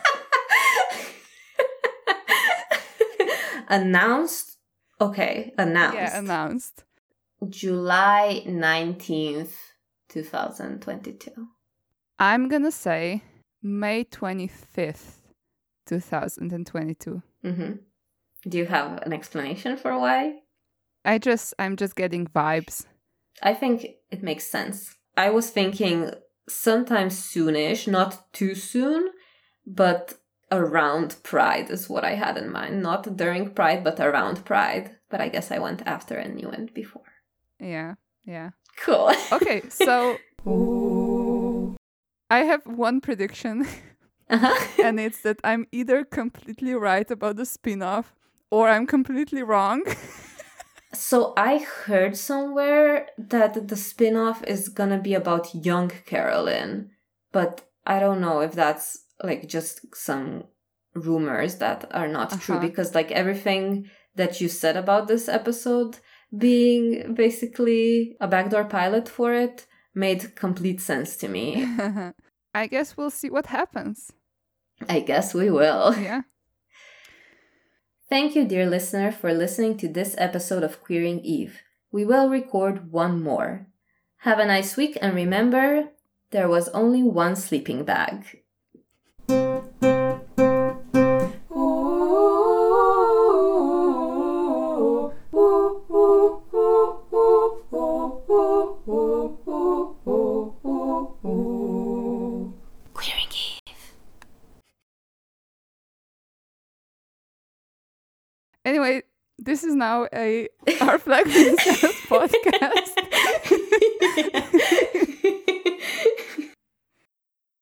S1: Announced? Okay, announced.
S2: Yeah, announced.
S1: July nineteenth, twenty twenty-two.
S2: I'm gonna say May twenty-fifth, twenty twenty-two.
S1: Mm-hmm. Do you have an explanation for why?
S2: I just, I'm just getting vibes.
S1: I think it makes sense. I was thinking sometime soonish, not too soon, but around Pride is what I had in mind. Not during Pride, but around Pride. But I guess I went after and you went before.
S2: Yeah, yeah.
S1: Cool.
S2: Okay, so I have one prediction. Uh-huh. And it's that I'm either completely right about the spin-off or I'm completely wrong.
S1: So I heard somewhere that the spin-off is gonna be about young Carolyn, but I don't know if that's like just some rumors that are not uh-huh. true, because like everything that you said about this episode being basically a backdoor pilot for it made complete sense to me.
S2: I guess we'll see what happens.
S1: I guess we will.
S2: Yeah.
S1: Thank you, dear listener, for listening to this episode of Queering Eve. We will record one more. Have a nice week, and remember, there was only one sleeping bag.
S2: Anyway, this is now a Our Flag Means Yes podcast.